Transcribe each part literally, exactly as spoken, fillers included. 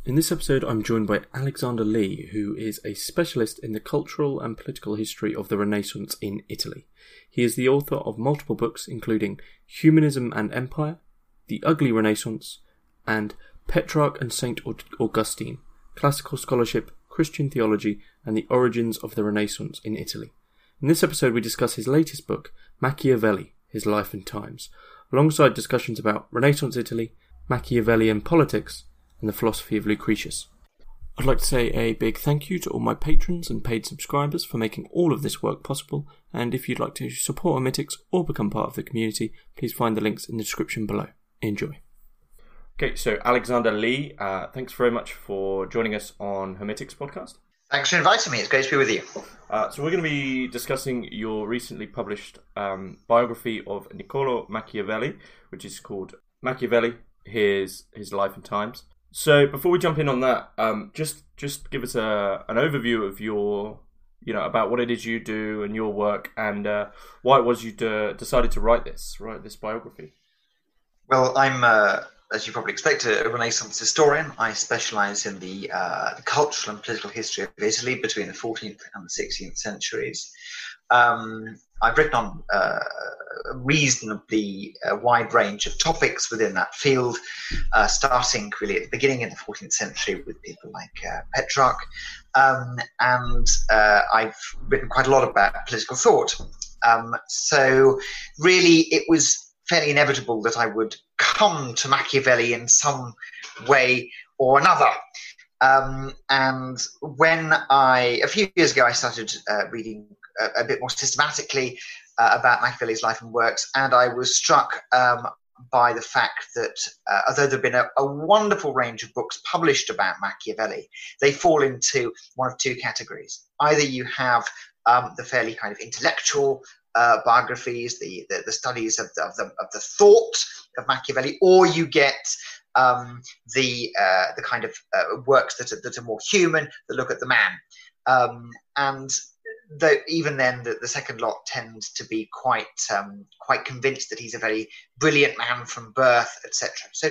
In this episode, I'm joined by Alexander Lee, who is a specialist in the cultural and political history of the Renaissance in Italy. He is the author of multiple books, including Humanism and Empire, The Ugly Renaissance, and Petrarch and Saint Augustine, Classical Scholarship, Christian Theology, and the Origins of the Renaissance in Italy. In this episode, we discuss his latest book, Machiavelli, His Life and Times, alongside discussions about Renaissance Italy, Machiavellian politics, and the philosophy of Lucretius. I'd like to say a big thank you to all my patrons and paid subscribers for making all of this work possible, and if you'd like to support Hermetics or become part of the community, please find the links in the description below. Enjoy. Okay, so Alexander Lee, uh, thanks very much for joining us on Hermetics podcast. Thanks for inviting me. It's great to be with you. Uh, so we're going to be discussing your recently published um, biography of Niccolo Machiavelli, which is called Machiavelli, His His Life and Times. So before we jump in on that, um, just just give us a an overview of your, you know, about what it is you do and your work, and uh, why it was you de- decided to write this, write this biography. Well, I'm, uh, as you probably expect, a Renaissance historian. I specialise in the, uh, the cultural and political history of Italy between the fourteenth and the sixteenth centuries. Um, I've written on uh, a reasonably uh, wide range of topics within that field, uh, starting really at the beginning in the fourteenth century with people like uh, Petrarch. Um, and uh, I've written quite a lot about political thought. Um, so really it was fairly inevitable that I would come to Machiavelli in some way or another. Um, and when I, a few years ago, I started uh, reading a, a bit more systematically uh, about Machiavelli's life and works, and I was struck um, by the fact that uh, although there have been a, a wonderful range of books published about Machiavelli, they fall into one of two categories. Either you have um, the fairly kind of intellectual uh, biographies, the, the, the studies of the, of, the, of the thought of Machiavelli, or you get um, the uh, the kind of uh, works that are, that are more human, that look at the man. Um, and the, even then, the, the second lot tends to be quite um, quite convinced that he's a very brilliant man from birth, et cetera. So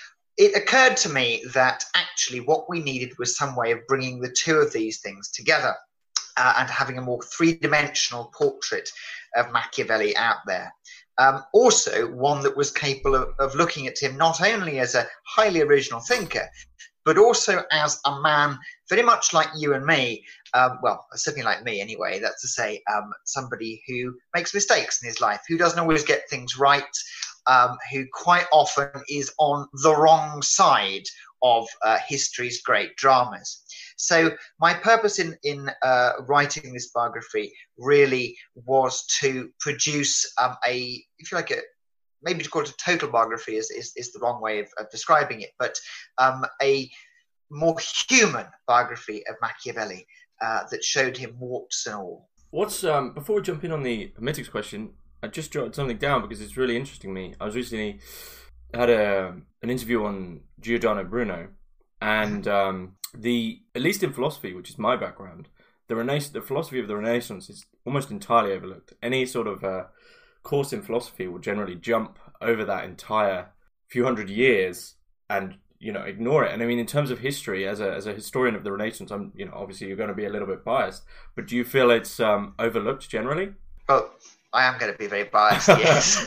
it occurred to me that actually what we needed was some way of bringing the two of these things together uh, and having a more three-dimensional portrait of Machiavelli out there. Um, also, one that was capable of, of looking at him not only as a highly original thinker, but also as a man very much like you and me, um, well, certainly like me anyway, that's to say, um, somebody who makes mistakes in his life, who doesn't always get things right, um, who quite often is on the wrong side of uh, history's great dramas. So my purpose in, in uh, writing this biography really was to produce um, a, if you like, a, maybe to call it a total biography is, is, is the wrong way of, of describing it, but um, a more human biography of Machiavelli uh, that showed him warts and all. What's um, before we jump in on the Hermetics question, I just jotted something down because it's really interesting to me. I was recently had a an interview on Giordano Bruno, and um, the at least in philosophy, which is my background, the Renaissance, the philosophy of the Renaissance is almost entirely overlooked. Any sort of uh, course in philosophy will generally jump over that entire few hundred years and, you know, ignore it. And I mean, in terms of history, as a as a historian of the Renaissance, I'm, you know, obviously you're going to be a little bit biased, but do you feel it's um, overlooked generally? Well, I am going to be very biased, yes.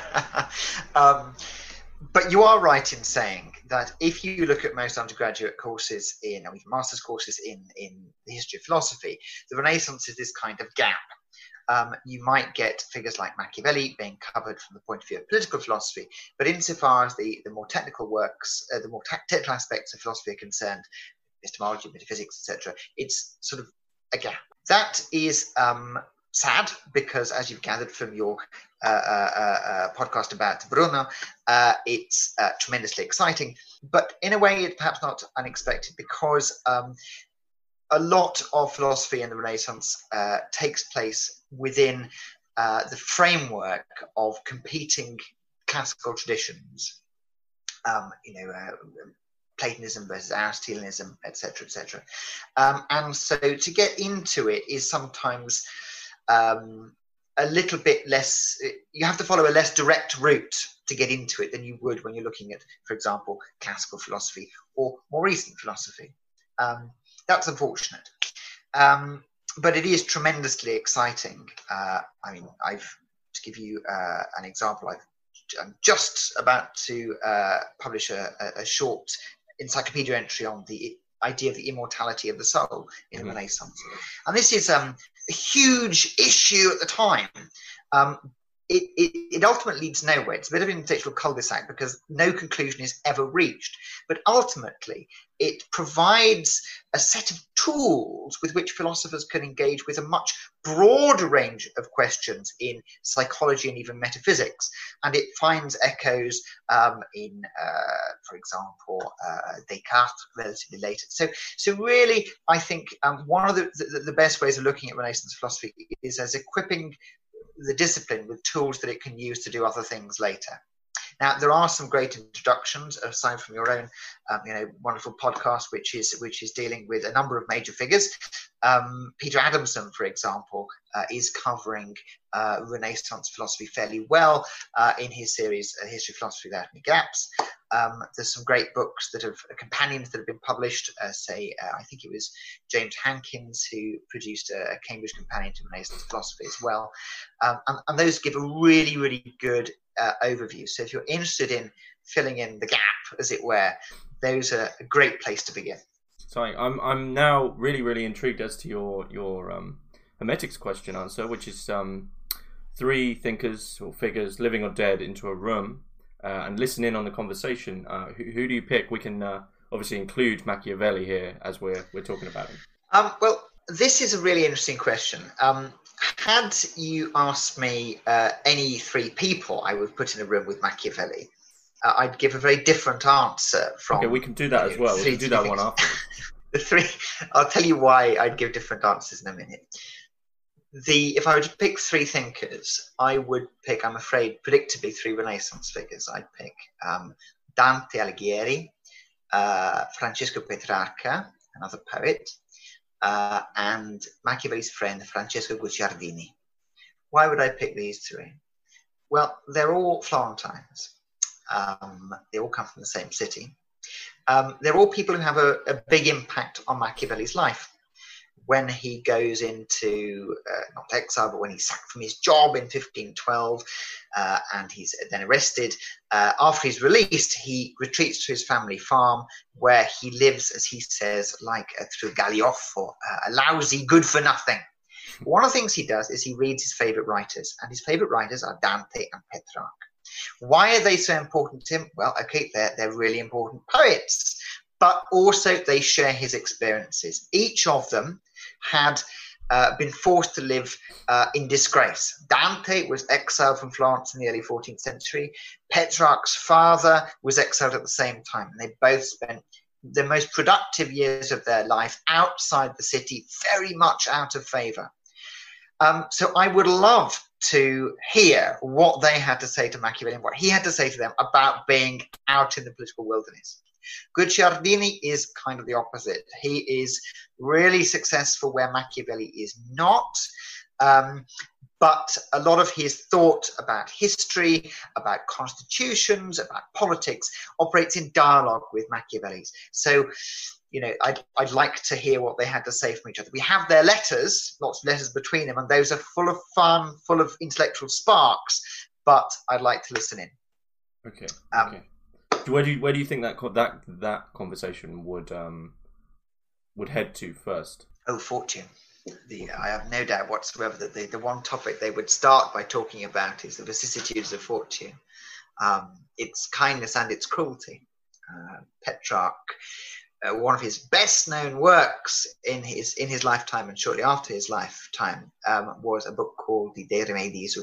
um, but you are right in saying that if you look at most undergraduate courses in, or even master's courses in, in the history of philosophy, the Renaissance is this kind of gap. Um, you might get figures like Machiavelli being covered from the point of view of political philosophy, but insofar as the, the more technical works, uh, the more ta- technical aspects of philosophy are concerned, epistemology, metaphysics, et cetera, it's sort of a gap. That is um, sad because, as you've gathered from your uh, uh, uh, podcast about Bruno, uh, it's uh, tremendously exciting, but in a way it's perhaps not unexpected because um, a lot of philosophy in the Renaissance uh, takes place within uh, the framework of competing classical traditions, um, you know, uh, Platonism versus Aristotelianism, et cetera, et cetera. Um, and so to get into it is sometimes um, a little bit less, you have to follow a less direct route to get into it than you would when you're looking at, for example, classical philosophy or more recent philosophy. Um, that's unfortunate. Um, but it is tremendously exciting. Uh, I mean, I've to give you uh, an example, I've, I'm just about to uh, publish a, a short encyclopedia entry on the idea of the immortality of the soul in mm-hmm. the Renaissance. And this is um, a huge issue at the time. Um, it, it, it ultimately leads nowhere. It's a bit of an intellectual cul-de-sac because no conclusion is ever reached. But ultimately, it provides a set of tools with which philosophers can engage with a much broader range of questions in psychology and even metaphysics. And it finds echoes um, in, uh, for example, uh, Descartes, relatively later. So, so really, I think um, one of the, the, the best ways of looking at Renaissance philosophy is as equipping the discipline with tools that it can use to do other things later. Now, there are some great introductions, aside from your own, um, you know, wonderful podcast, which is which is dealing with a number of major figures. Um, Peter Adamson, for example, uh, is covering uh, Renaissance philosophy fairly well uh, in his series, A History of Philosophy Without Any Gaps. Um, there's some great books that have, uh, companions that have been published, uh, say, uh, I think it was James Hankins who produced a, a Cambridge Companion to Renaissance Philosophy as well. Um, and, and those give a really, really good uh, overview. So if you're interested in filling in the gap, as it were, those are a great place to begin. Sorry, I'm I'm now really, really intrigued as to your, your um, Hermetics question answer, which is um, three thinkers or figures, living or dead, into a room. Uh, and listen in on the conversation. Uh, who, who do you pick? We can uh, obviously include Machiavelli here as we're we're talking about him. Um, well, this is a really interesting question. Um, had you asked me uh, any three people I would put in a room with Machiavelli, uh, I'd give a very different answer. From okay, we can do that as well. We can do that one after. The three. I'll tell you why I'd give different answers in a minute. The if I were to pick three thinkers, I would pick, I'm afraid, predictably three Renaissance figures. I'd pick um, Dante Alighieri, uh, Francesco Petrarca, another poet, uh, and Machiavelli's friend, Francesco Guicciardini. Why would I pick these three? Well, they're all Florentines. Um, they all come from the same city. Um, they're all people who have a, a big impact on Machiavelli's life. When he goes into, uh, not exile, but when he's sacked from his job in fifteen twelve uh, and he's then arrested, uh, after he's released, he retreats to his family farm where he lives, as he says, like a Trugagliofo, uh, a lousy good-for-nothing. One of the things he does is he reads his favourite writers, and his favourite writers are Dante and Petrarch. Why are they so important to him? Well, okay, they're, they're really important poets, but also they share his experiences. Each of them had uh, been forced to live uh, in disgrace. Dante was exiled from Florence in the early fourteenth century. Petrarch's father was exiled at the same time. And they both spent the most productive years of their life outside the city, very much out of favour. Um, so I would love to hear what they had to say to Machiavelli and what he had to say to them about being out in the political wilderness. Guicciardini is kind of the opposite. He is really successful where Machiavelli is not, um, but a lot of his thought about history, about constitutions, about politics operates in dialogue with Machiavelli's. So, you know, I'd, I'd like to hear what they had to say from each other. We have their letters, lots of letters between them, and those are full of fun, full of intellectual sparks, but I'd like to listen in. Okay, um, okay. Where do you, where do you think that that that conversation would um would head to first? Oh, fortune. The I have no doubt whatsoever that the, the one topic they would start by talking about is the vicissitudes of fortune, um, its kindness and its cruelty. Uh, Petrarch, uh, one of his best known works in his in his lifetime and shortly after his lifetime um, was a book called the De Remediis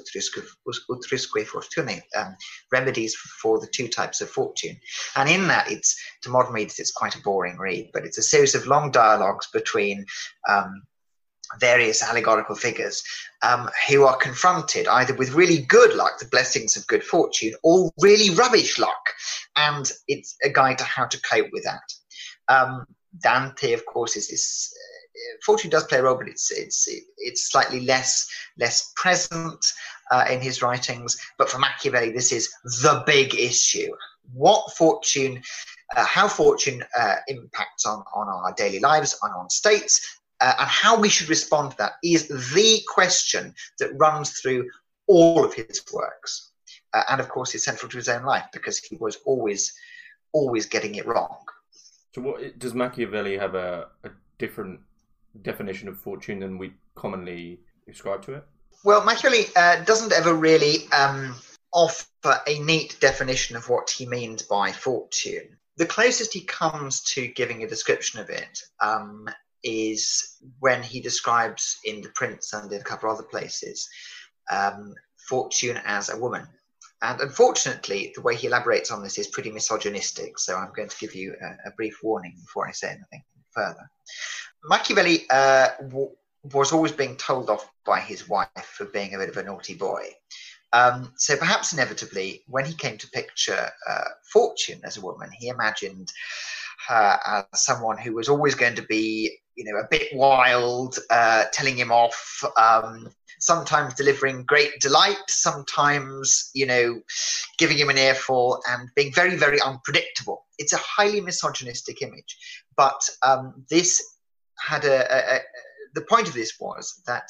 Utrusque Fortunae, um, remedies for the two types of fortune. And in that, it's to modern readers, it's quite a boring read, but it's a series of long dialogues between um, various allegorical figures um, who are confronted either with really good luck, the blessings of good fortune, or really rubbish luck. And it's a guide to how to cope with that. Um, Dante, of course, is this. Uh, fortune does play a role, but it's it's it's slightly less less present. uh, in his writings. But for Machiavelli, this is the big issue. What fortune, uh, how fortune uh, impacts on, on our daily lives and on states, uh, and how we should respond to that is the question that runs through all of his works. Uh, and of course, it's central to his own life because he was always, always getting it wrong. So what does Machiavelli have a, a different definition of fortune than we commonly ascribe to it? Well, Machiavelli uh, doesn't ever really um, offer a neat definition of what he means by fortune. The closest he comes to giving a description of it um, is when he describes in The Prince and in a couple of other places um, fortune as a woman. And unfortunately, the way he elaborates on this is pretty misogynistic, so I'm going to give you a, a brief warning before I say anything further. Machiavelli uh, w- was always being told off by his wife for being a bit of a naughty boy. Um, so perhaps inevitably, when he came to picture uh, fortune as a woman, he imagined her as someone who was always going to be, you know, a bit wild, uh, telling him off, um, sometimes delivering great delight, sometimes, you know, giving him an earful and being very, very unpredictable. It's a highly misogynistic image. But um, this had a, a, a, the point of this was that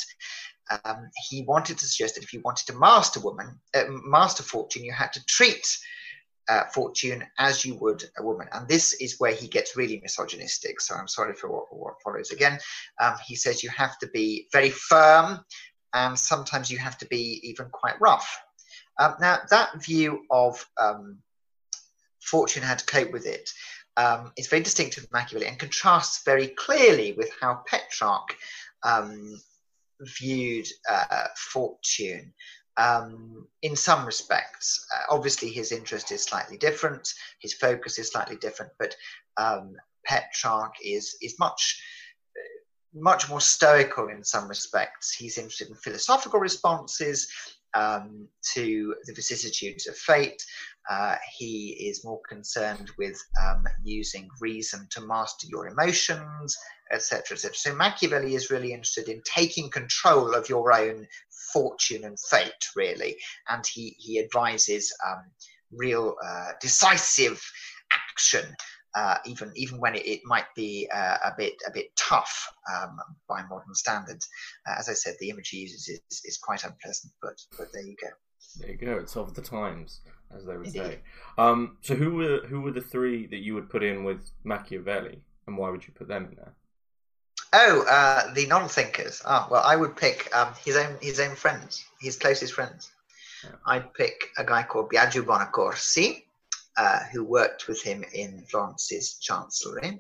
um, he wanted to suggest that if you wanted to master woman, uh, master fortune, you had to treat Uh, fortune as you would a woman. And this is where he gets really misogynistic. So I'm sorry for what, what follows again. Um, he says you have to be very firm and sometimes you have to be even quite rough. Um, now, that view of um, fortune, how to cope with it, um, is very distinctive of Machiavelli and contrasts very clearly with how Petrarch um, viewed uh, fortune. Um, in some respects, uh, obviously his interest is slightly different, his focus is slightly different, but um, Petrarch is is much much more stoical in some respects. He's interested in philosophical responses um, to the vicissitudes of fate. Uh, he is more concerned with um, using reason to master your emotions, et cetera, et cetera. So Machiavelli is really interested in taking control of your own fortune and fate, really, and he he advises um, real uh, decisive action, uh, even even when it, it might be uh, a bit a bit tough um, by modern standards. Uh, as I said, the image he uses is, is quite unpleasant, but but there you go. There you go. It's of the times, as they would Indeed. say. Um, so who were who were the three that you would put in with Machiavelli, and why would you put them in there? Oh, uh, the non-thinkers. Ah, well, I would pick um, his own his own friends, his closest friends. Yeah. I'd pick a guy called Biagio Bonaccorsi, uh, who worked with him in Florence's chancellery.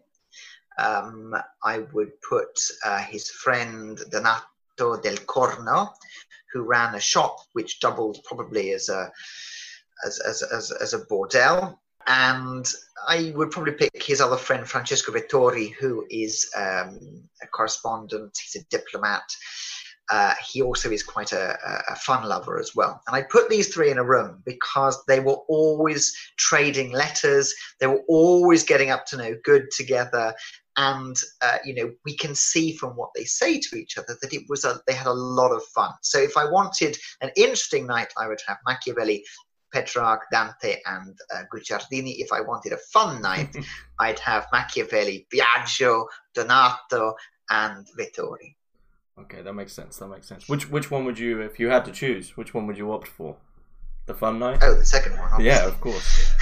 Um, I would put uh, his friend Donato del Corno, who ran a shop which doubled probably as a as as as, as a bordel. And I would probably pick his other friend, Francesco Vettori, who is um, a correspondent. He's a diplomat. Uh, he also is quite a, a fun lover as well. And I put these three in a room because they were always trading letters. They were always getting up to no good together. And, uh, you know, we can see from what they say to each other that it was a, they had a lot of fun. So if I wanted an interesting night, I would have Machiavelli, Petrarch, Dante, and uh, Guicciardini. If I wanted a fun night, I'd have Machiavelli, Biagio, Donato, and Vettori. Okay, that makes sense. That makes sense. Which which one would you, if you had to choose, which one would you opt for? The fun night? Oh, the second one. Obviously. Yeah, of course.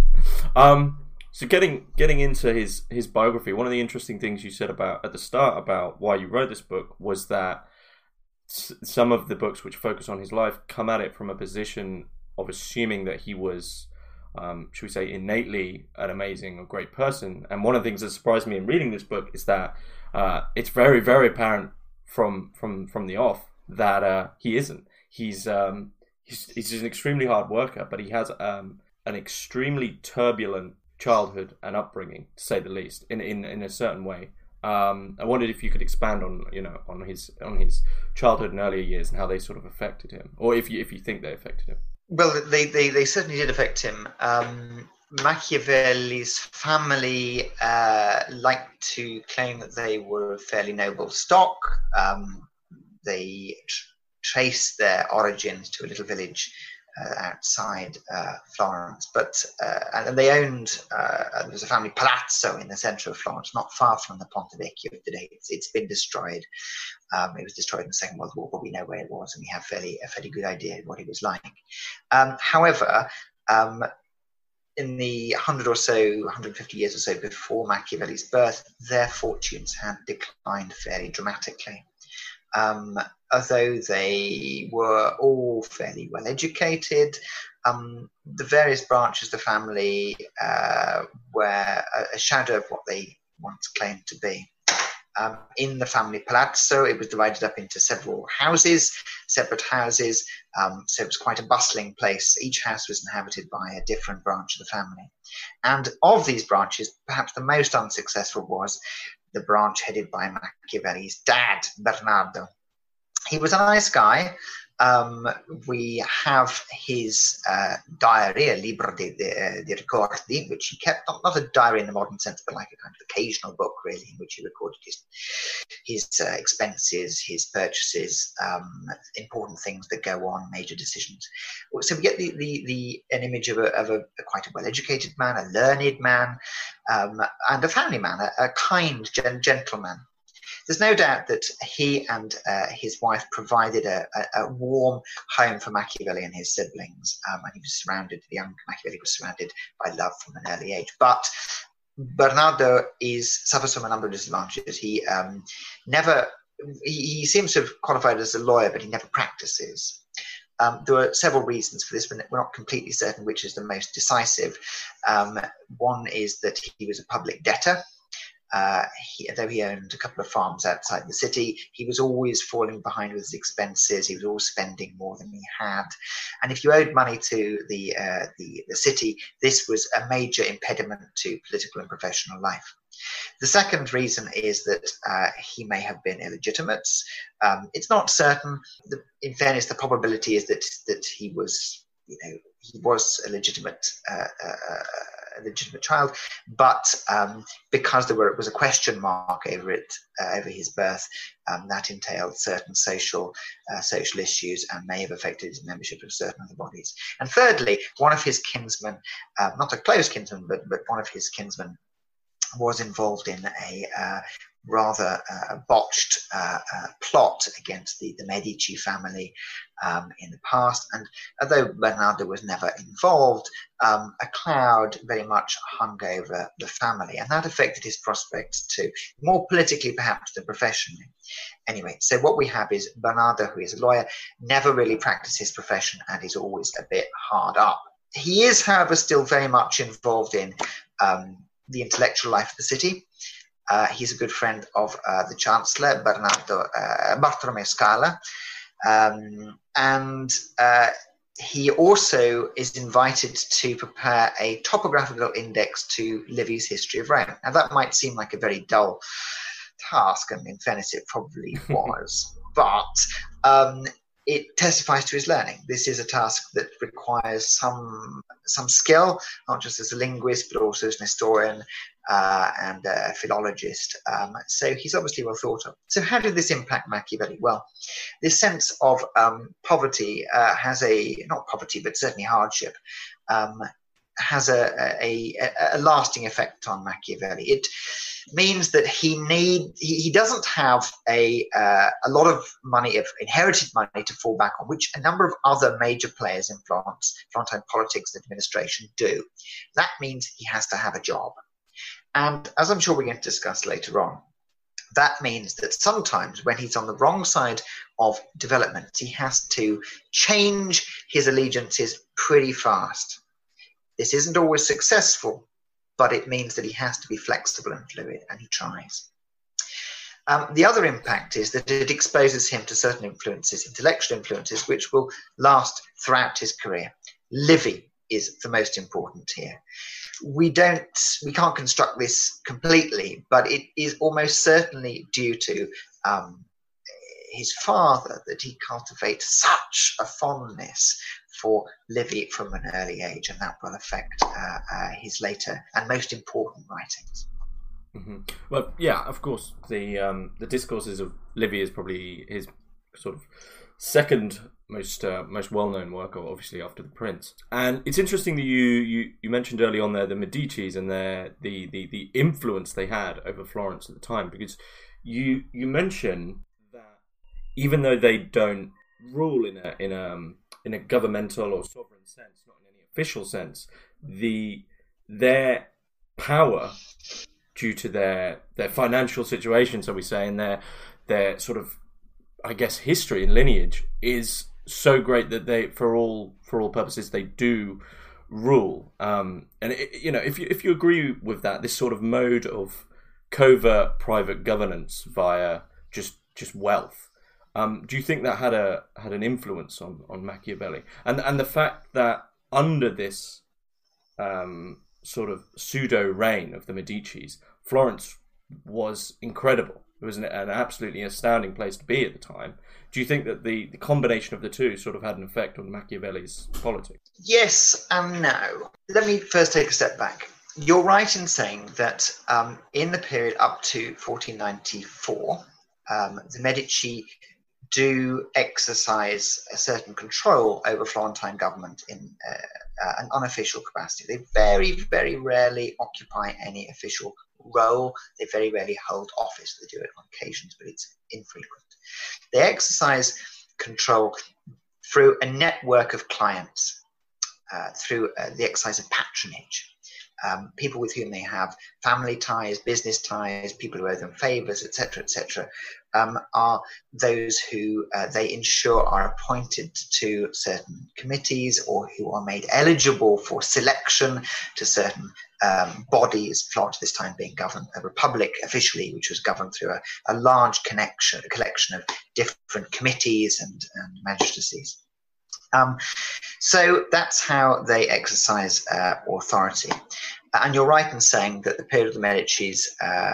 um, so getting getting into his his biography, one of the interesting things you said about at the start about why you wrote this book was that s- some of the books which focus on his life come at it from a position of assuming that he was, um, should we say, innately an amazing or great person. And one of the things that surprised me in reading this book is that uh, it's very, very apparent from from from the off that uh, he isn't. He's um, he's he's an extremely hard worker, but he has um, an extremely turbulent childhood and upbringing, to say the least, in in, in a certain way. Um, I wondered if you could expand on you know on his on his childhood and earlier years and how they sort of affected him, or if you if you think they affected him. Well, they, they, they certainly did affect him. Um, Machiavelli's family uh, liked to claim that they were fairly noble stock. Um, they tr- trace their origins to a little village uh, outside uh, Florence. But uh, and they owned uh, there was a family palazzo in the centre of Florence, not far from the Ponte Vecchio today. It's, it's been destroyed. Um, it was destroyed in the Second World War, but we know where it was, and we have fairly a fairly good idea of what it was like. Um, however, um, in the hundred or so, one hundred fifty years or so before Machiavelli's birth, their fortunes had declined fairly dramatically. Um, although they were all fairly well educated, um, the various branches of the family uh, were a, a shadow of what they once claimed to be. Um, in the family palazzo, it was divided up into several houses, separate houses, um, so it was quite a bustling place. Each house was inhabited by a different branch of the family. And of these branches, perhaps the most unsuccessful was the branch headed by Machiavelli's dad, Bernardo. He was a nice guy. Um, we have his uh, diary, a libro di, di, di ricordi, which he kept, not, not a diary in the modern sense, but like a kind of occasional book, really, in which he recorded his, his uh, expenses, his purchases, um, important things that go on, major decisions. So we get the, the, the an image of, a, of a, a quite a well-educated man, a learned man, um, and a family man, a, a kind gen- gentleman. There's no doubt that he and uh, his wife provided a, a, a warm home for Machiavelli and his siblings, um, and he was surrounded, the young Machiavelli was surrounded by love from an early age. But Bernardo is suffers from a number of disadvantages. He um, never, he, he seems to have qualified as a lawyer, but he never practices. Um, there are several reasons for this, but we're not completely certain which is the most decisive. Um, one is that he was a public debtor. Uh, he, though he owned a couple of farms outside the city, he was always falling behind with his expenses. He was always spending more than he had. And if you owed money to the, uh, the, the city, this was a major impediment to political and professional life. The second reason is that uh, he may have been illegitimate. Um, it's not certain. The, in fairness, the probability is that, that he was, you know, he was a legitimate uh, uh, a legitimate child, but um, because there were, was a question mark over it, uh, over his birth, um, that entailed certain social uh, social issues and may have affected his membership of certain other bodies. And thirdly, one of his kinsmen, uh, not a close kinsman, but but one of his kinsmen was involved in a uh, rather uh, botched uh, uh, plot against the, the Medici family um, in the past. And although Bernardo was never involved, um, a cloud very much hung over the family, and that affected his prospects too, more politically perhaps than professionally. Anyway, so what we have is Bernardo, who is a lawyer, never really practiced his profession and is always a bit hard up. He is, however, still very much involved in um, the intellectual life of the city. Uh, he's a good friend of uh, the Chancellor, Bernardo uh, Bartolomeo Scala. Um, and uh, he also is invited to prepare a topographical index to Livy's History of Rome. Now, that might seem like a very dull task, and in fairness, it probably was. But um, it testifies to his learning. This is a task that requires some some skill, not just as a linguist, but also as an historian uh, and a philologist. Um, so he's obviously well thought of. So how did this impact Machiavelli? Well, this sense of um, poverty uh, has a, not poverty, but certainly hardship, um, has a, a, a, a lasting effect on Machiavelli. It means that he need he, he doesn't have a uh, a lot of money, of inherited money, to fall back on, which a number of other major players in Florence, Florentine politics and administration do. That means he has to have a job. And as I'm sure we're going to discuss later on, that means that sometimes when he's on the wrong side of development, he has to change his allegiances pretty fast. This isn't always successful, but it means that he has to be flexible and fluid, and he tries. Um, the other impact is that it exposes him to certain influences, intellectual influences, which will last throughout his career. Livy is the most important here. We don't, we can't construct this completely, but it is almost certainly due to um, his father that he cultivates such a fondness for Livy from an early age, and that will affect uh, uh, his later and most important writings. Mm-hmm. Well, yeah, of course, the um, the discourses of Livy is probably his sort of second most uh, most well-known work, obviously after The Prince. And it's interesting that you, you, you mentioned early on there the Medicis and their the, the, the influence they had over Florence at the time, because you you mention that even though they don't rule in a in a in a governmental or sovereign sense, not in any official sense, the their power, due to their their financial situation, so we say, and their their sort of, I guess, history and lineage is so great that they, for all for all purposes, they do rule. Um, and it, you know, if you if you agree with that, this sort of mode of covert private governance via just just wealth, um, do you think that had a had an influence on, on Machiavelli? And and the fact that under this um, sort of pseudo reign of the Medicis, Florence was incredible. It was an, an absolutely astounding place to be at the time. Do you think that the, the combination of the two sort of had an effect on Machiavelli's politics? Yes and no. Let me first take a step back. You're right in saying that um, in the period up to fourteen ninety-four, um, the Medici do exercise a certain control over Florentine government in uh, uh, an unofficial capacity. They very, very rarely occupy any official role. They very rarely hold office. They do it on occasions, but it's infrequent. They exercise control through a network of clients, uh, through uh, the exercise of patronage. Um, people with whom they have family ties, business ties, people who owe them favors, et cetera, et cetera, um, are those who uh, they ensure are appointed to certain committees or who are made eligible for selection to certain um, bodies. Florence this time being governed a republic officially, which was governed through a, a large connection, a collection of different committees and, and magistracies. Um, so that's how they exercise uh, authority. And you're right in saying that the period of the Medici's uh,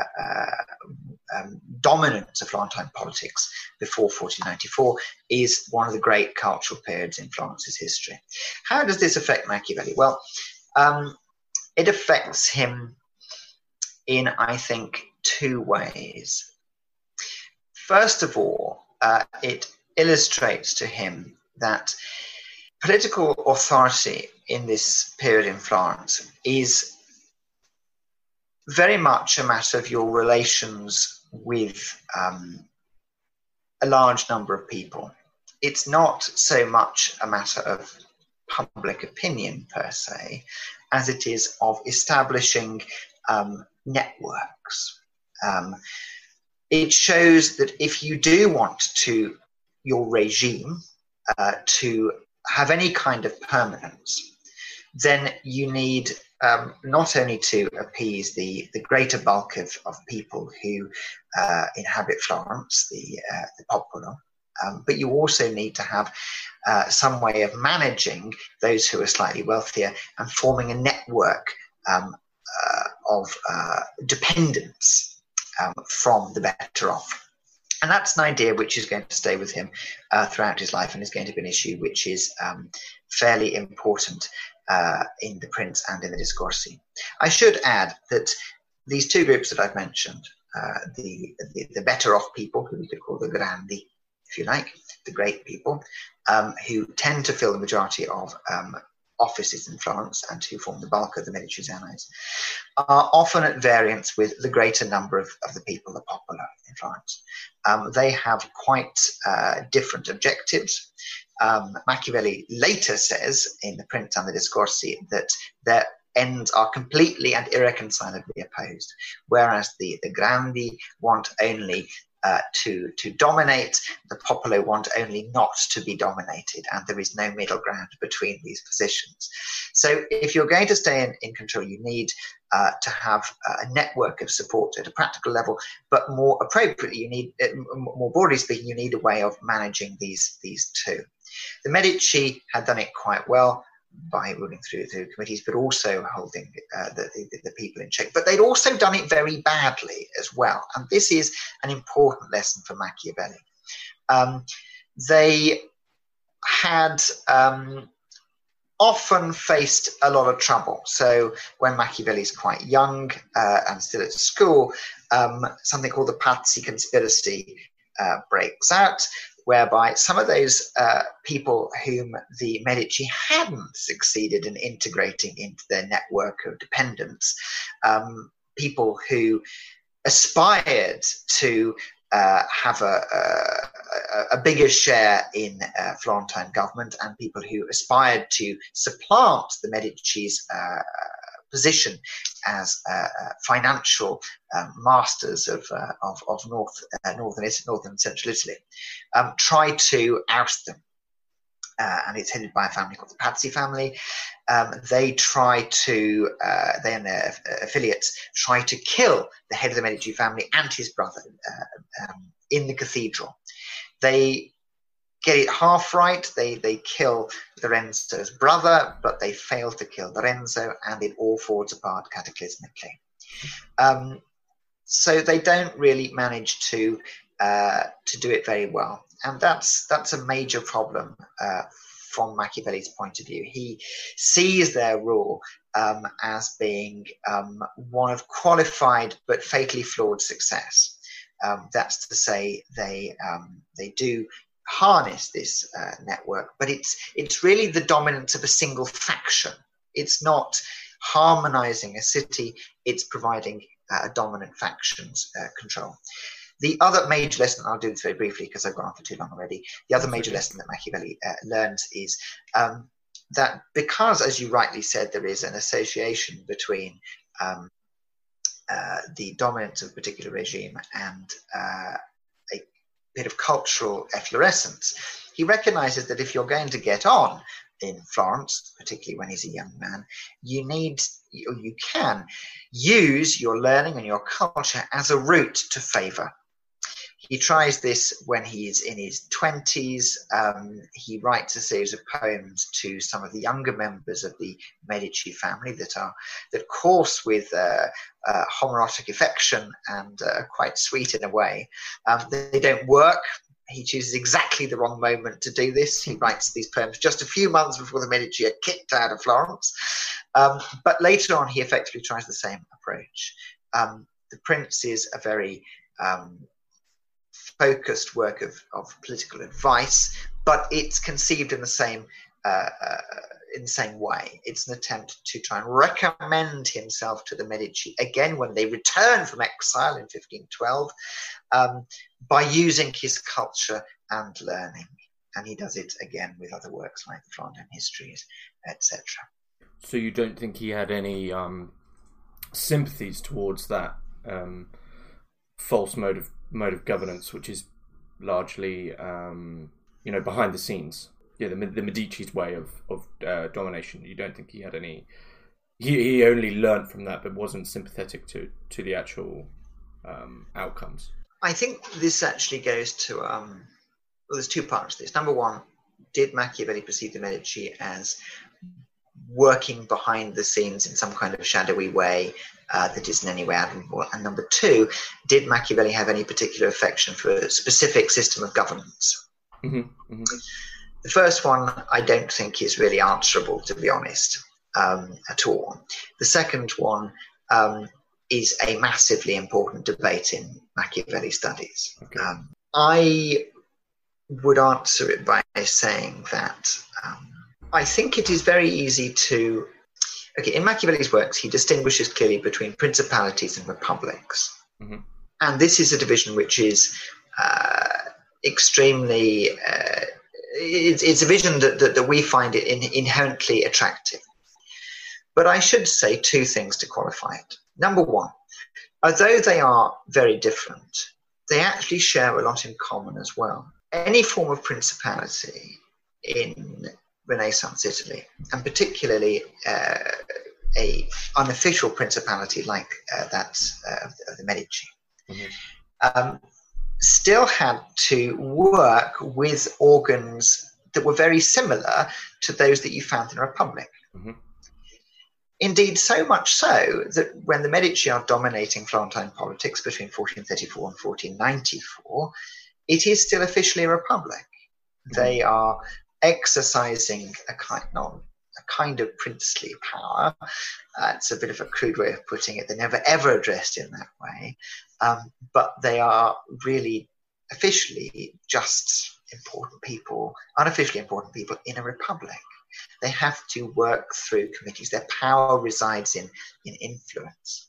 uh, um, dominance of Florentine politics before fourteen ninety-four is one of the great cultural periods in Florence's history. How does this affect Machiavelli? Well, um, it affects him in, I think, two ways. First of all, uh, it illustrates to him that political authority in this period in Florence is very much a matter of your relations with um, a large number of people. It's not so much a matter of public opinion per se, as it is of establishing um, networks. Um, it shows that if you do want to your regime uh, to have any kind of permanence, then you need um, not only to appease the, the greater bulk of, of people who uh, inhabit Florence, the, uh, the popolo, um, but you also need to have uh, some way of managing those who are slightly wealthier and forming a network um, uh, of uh, dependence um, from the better off. And that's an idea which is going to stay with him uh, throughout his life and is going to be an issue which is um, fairly important uh, in The Prince and in the Discorsi. I should add that these two groups that I've mentioned, uh, the, the, the better off people, who we could call the grandi, if you like, the great people, um, who tend to fill the majority of um, offices in Florence and who form the bulk of the Medici Zannies, are often at variance with the greater number of, of the people, the popolo in Florence. Um, they have quite uh, different objectives. Um, Machiavelli later says in The Prince and the Discorsi that their ends are completely and irreconcilably opposed, whereas the, the grandi want only Uh, to, to dominate, the popolo want only not to be dominated, and there is no middle ground between these positions. So if you're going to stay in, in control, you need uh, to have a network of support at a practical level, but more appropriately, you need, more broadly speaking, you need a way of managing these, these two. The Medici had done it quite well by ruling through through committees, but also holding uh, the, the, the people in check. But they'd also done it very badly as well. And this is an important lesson for Machiavelli. Um, they had um, often faced a lot of trouble. So when Machiavelli's quite young uh, and still at school, um, something called the Pazzi conspiracy Uh, breaks out. whereby some of those uh, people whom the Medici hadn't succeeded in integrating into their network of dependents, um, people who aspired to uh, have a, a, a bigger share in uh, Florentine government, and people who aspired to supplant the Medici's uh, position as uh, financial um, masters of, uh, of, of North, uh, northern, northern and central Italy, um, try to oust them. Uh, and it's headed by a family called the Pazzi family. Um, they try to, uh, they and their affiliates try to kill the head of the Medici family and his brother uh, um, in the cathedral. They get it half right. They they kill Lorenzo's brother, but they fail to kill Lorenzo, and it all falls apart cataclysmically. Um, so they don't really manage to uh, to do it very well, and that's that's a major problem uh, from Machiavelli's point of view. He sees their rule um, as being um, one of qualified but fatally flawed success. Um, that's to say, they um, they do harness this uh, network, but it's it's really the dominance of a single faction. It's not harmonizing a city, it's providing uh, a dominant faction's uh, control. The other major lesson, I'll do this very briefly because I've gone on for too long already, the other major lesson that Machiavelli uh, learns is um, that because, as you rightly said, there is an association between um, uh, the dominance of a particular regime and uh, bit of cultural efflorescence, he recognizes that if you're going to get on in Florence, particularly when he's a young man, you need, or you can, use your learning and your culture as a route to favor. He tries this when he's in his twenties. Um, he writes a series of poems to some of the younger members of the Medici family that are that course with uh, uh, homoerotic affection and uh, quite sweet in a way. Um, they don't work. He chooses exactly the wrong moment to do this. He writes these poems just a few months before the Medici are kicked out of Florence. Um, but later on, he effectively tries the same approach. Um, the Prince is a very um, focused work of, of political advice, but it's conceived in the same uh, uh, in the same way. It's an attempt to try and recommend himself to the Medici again when they return from exile in fifteen twelve um, by using his culture and learning. And he does it again with other works like the Florentine Histories, et cetera. So you don't think he had any um, sympathies towards that um, false mode of mode of governance, which is largely, um, you know, behind the scenes. Yeah, the, the Medici's way of of uh, domination. You don't think he had any? He he only learnt from that, but wasn't sympathetic to to the actual um, outcomes. I think this actually goes to um. Well, there's two parts to this. Number one, did Machiavelli perceive the Medici as working behind the scenes in some kind of shadowy way uh, that isn't in any way admirable? And number two, did Machiavelli have any particular affection for a specific system of governance? Mm-hmm, mm-hmm. The first one, I don't think is really answerable, to be honest, um, at all. The second one um, is a massively important debate in Machiavelli studies. Okay. Um, I would answer it by saying that um, I think it is very easy to... Okay, in Machiavelli's works, he distinguishes clearly between principalities and republics. Mm-hmm. And this is a division which is uh, extremely... Uh, it's, it's a vision that, that, that we find it in, inherently attractive. But I should say two things to qualify it. Number one, although they are very different, they actually share a lot in common as well. Any form of principality in Renaissance Italy, and particularly uh, a unofficial principality like uh, that uh, of, the, of the Medici, mm-hmm. um, still had to work with organs that were very similar to those that you found in a republic. Mm-hmm. Indeed, so much so that when the Medici are dominating Florentine politics between fourteen thirty-four and fourteen ninety-four, it is still officially a republic. Mm-hmm. They are exercising a kind, not a kind of princely power. Uh, it's a bit of a crude way of putting it. They're never ever addressed in that way, um, but they are really officially just important people, unofficially important people in a republic. They have to work through committees. Their power resides in, in influence.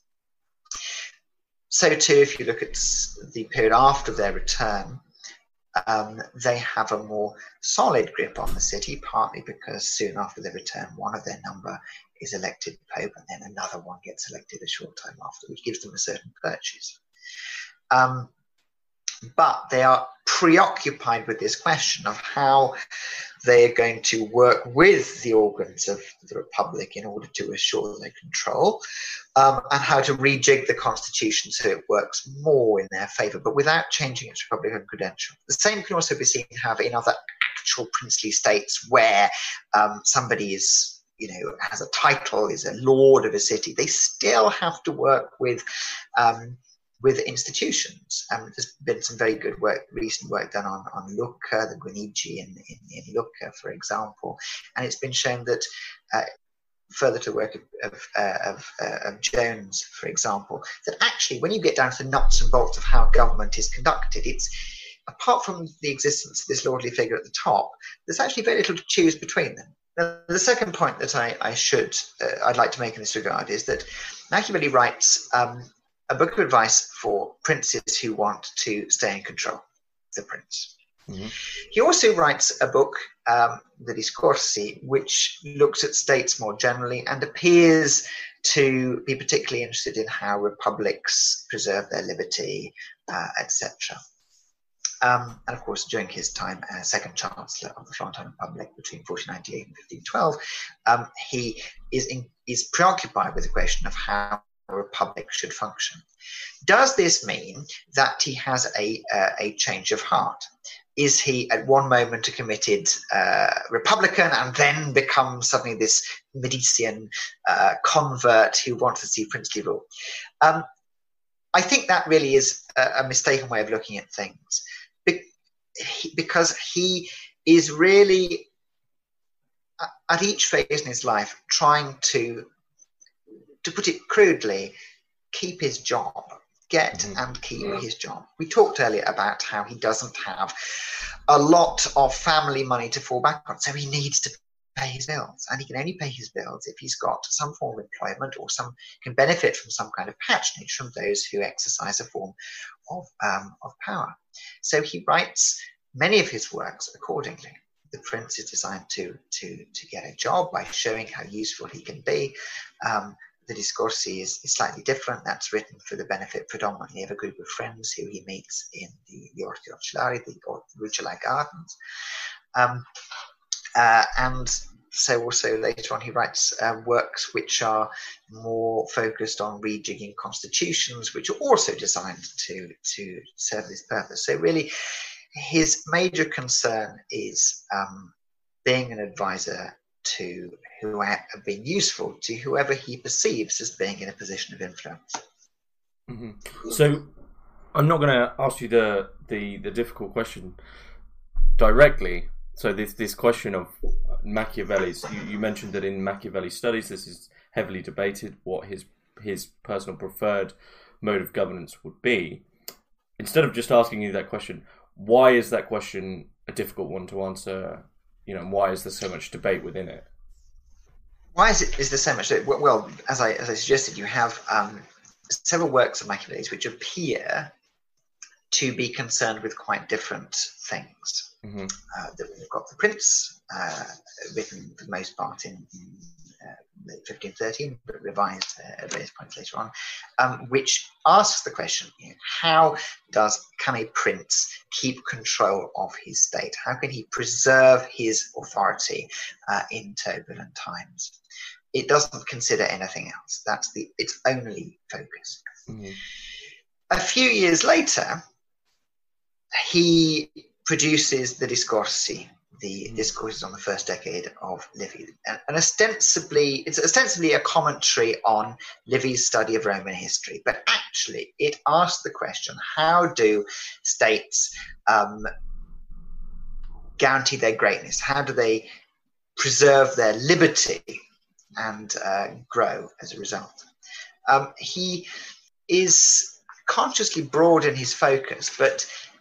So too, if you look at the period after their return, um, they have a more solid grip on the city, partly because soon after their return, one of their number is elected pope, and then another one gets elected a short time after, which gives them a certain purchase. Um, but they are preoccupied with this question of how they are going to work with the organs of the Republic in order to assure their control, um, and how to rejig the constitution so it works more in their favour, but without changing its republican credential. The same can also be seen have in other actual princely states where um, somebody is, you know, has a title, is a lord of a city. They still have to work with um, with institutions. Um, there's been some very good work, recent work done on, on Lucca, the Guinigi in, in, in Lucca, for example, and it's been shown that uh, further to the work of, of, uh, of, uh, of Jones, for example, that actually when you get down to the nuts and bolts of how government is conducted, it's, apart from the existence of this lordly figure at the top, there's actually very little to choose between them. Now, the second point that I, I should, uh, I'd like to make in this regard is that Machiavelli writes um, a book of advice for princes who want to stay in control of the prince. Mm-hmm. He also writes a book, um, the Discorsi, which looks at states more generally and appears to be particularly interested in how republics preserve their liberty, uh, et cetera. Um, and of course, during his time as second chancellor of the Florentine Republic between fourteen ninety-eight and fifteen twelve, um, he is, in, is preoccupied with the question of how a republic should function. Does this mean that he has a, uh, a change of heart? Is he at one moment a committed uh, Republican and then becomes suddenly this Medician uh, convert who wants to see princely rule? Um, I think that really is a, a mistaken way of looking at things, Be- he, because he is really, uh, at each phase in his life, trying to, to put it crudely, keep his job. Get mm-hmm. and keep yeah. his job. We talked earlier about how he doesn't have a lot of family money to fall back on, so he needs to pay his bills, and he can only pay his bills if he's got some form of employment or some can benefit from some kind of patronage from those who exercise a form of um, of power. So he writes many of his works accordingly. The Prince is designed to to to get a job by showing how useful he can be. Um, The Discorsi is, is slightly different. That's written for the benefit predominantly of a group of friends who he meets in the, the Orti Ocelari, the Rucellai Gardens. Um, uh, and so also later on he writes uh, works which are more focused on rejigging constitutions, which are also designed to, to serve this purpose. So really his major concern is um, being an advisor to who have been useful to whoever he perceives as being in a position of influence. Mm-hmm. So I'm not going to ask you the, the, the difficult question directly. So this this question of Machiavelli's, you, you mentioned that in Machiavelli's studies this is heavily debated, what his his personal preferred mode of governance would be. Instead of just asking you that question, why is that question a difficult one to answer? You know, why is there so much debate within it? Why is it? Is there so much? Well, as I as I suggested, you have um, several works of Machiavelli's which appear to be concerned with quite different things. Mm-hmm. Uh, we've got The Prince, uh, written for the most part in, in uh, fifteen thirteen, but revised uh, at various points later on, um, which asks the question: you know, how does can a prince keep control of his state? How can he preserve his authority uh, in turbulent times? It doesn't consider anything else. That's the its only focus. Mm-hmm. A few years later, he produces the Discorsi, the mm-hmm. discourses on the first decade of Livy, and, and ostensibly it's ostensibly a commentary on Livy's study of Roman history, but actually it asks the question: how do states um, guarantee their greatness? How do they preserve their liberty and uh, grow as a result? Um, he is consciously broad in his focus, but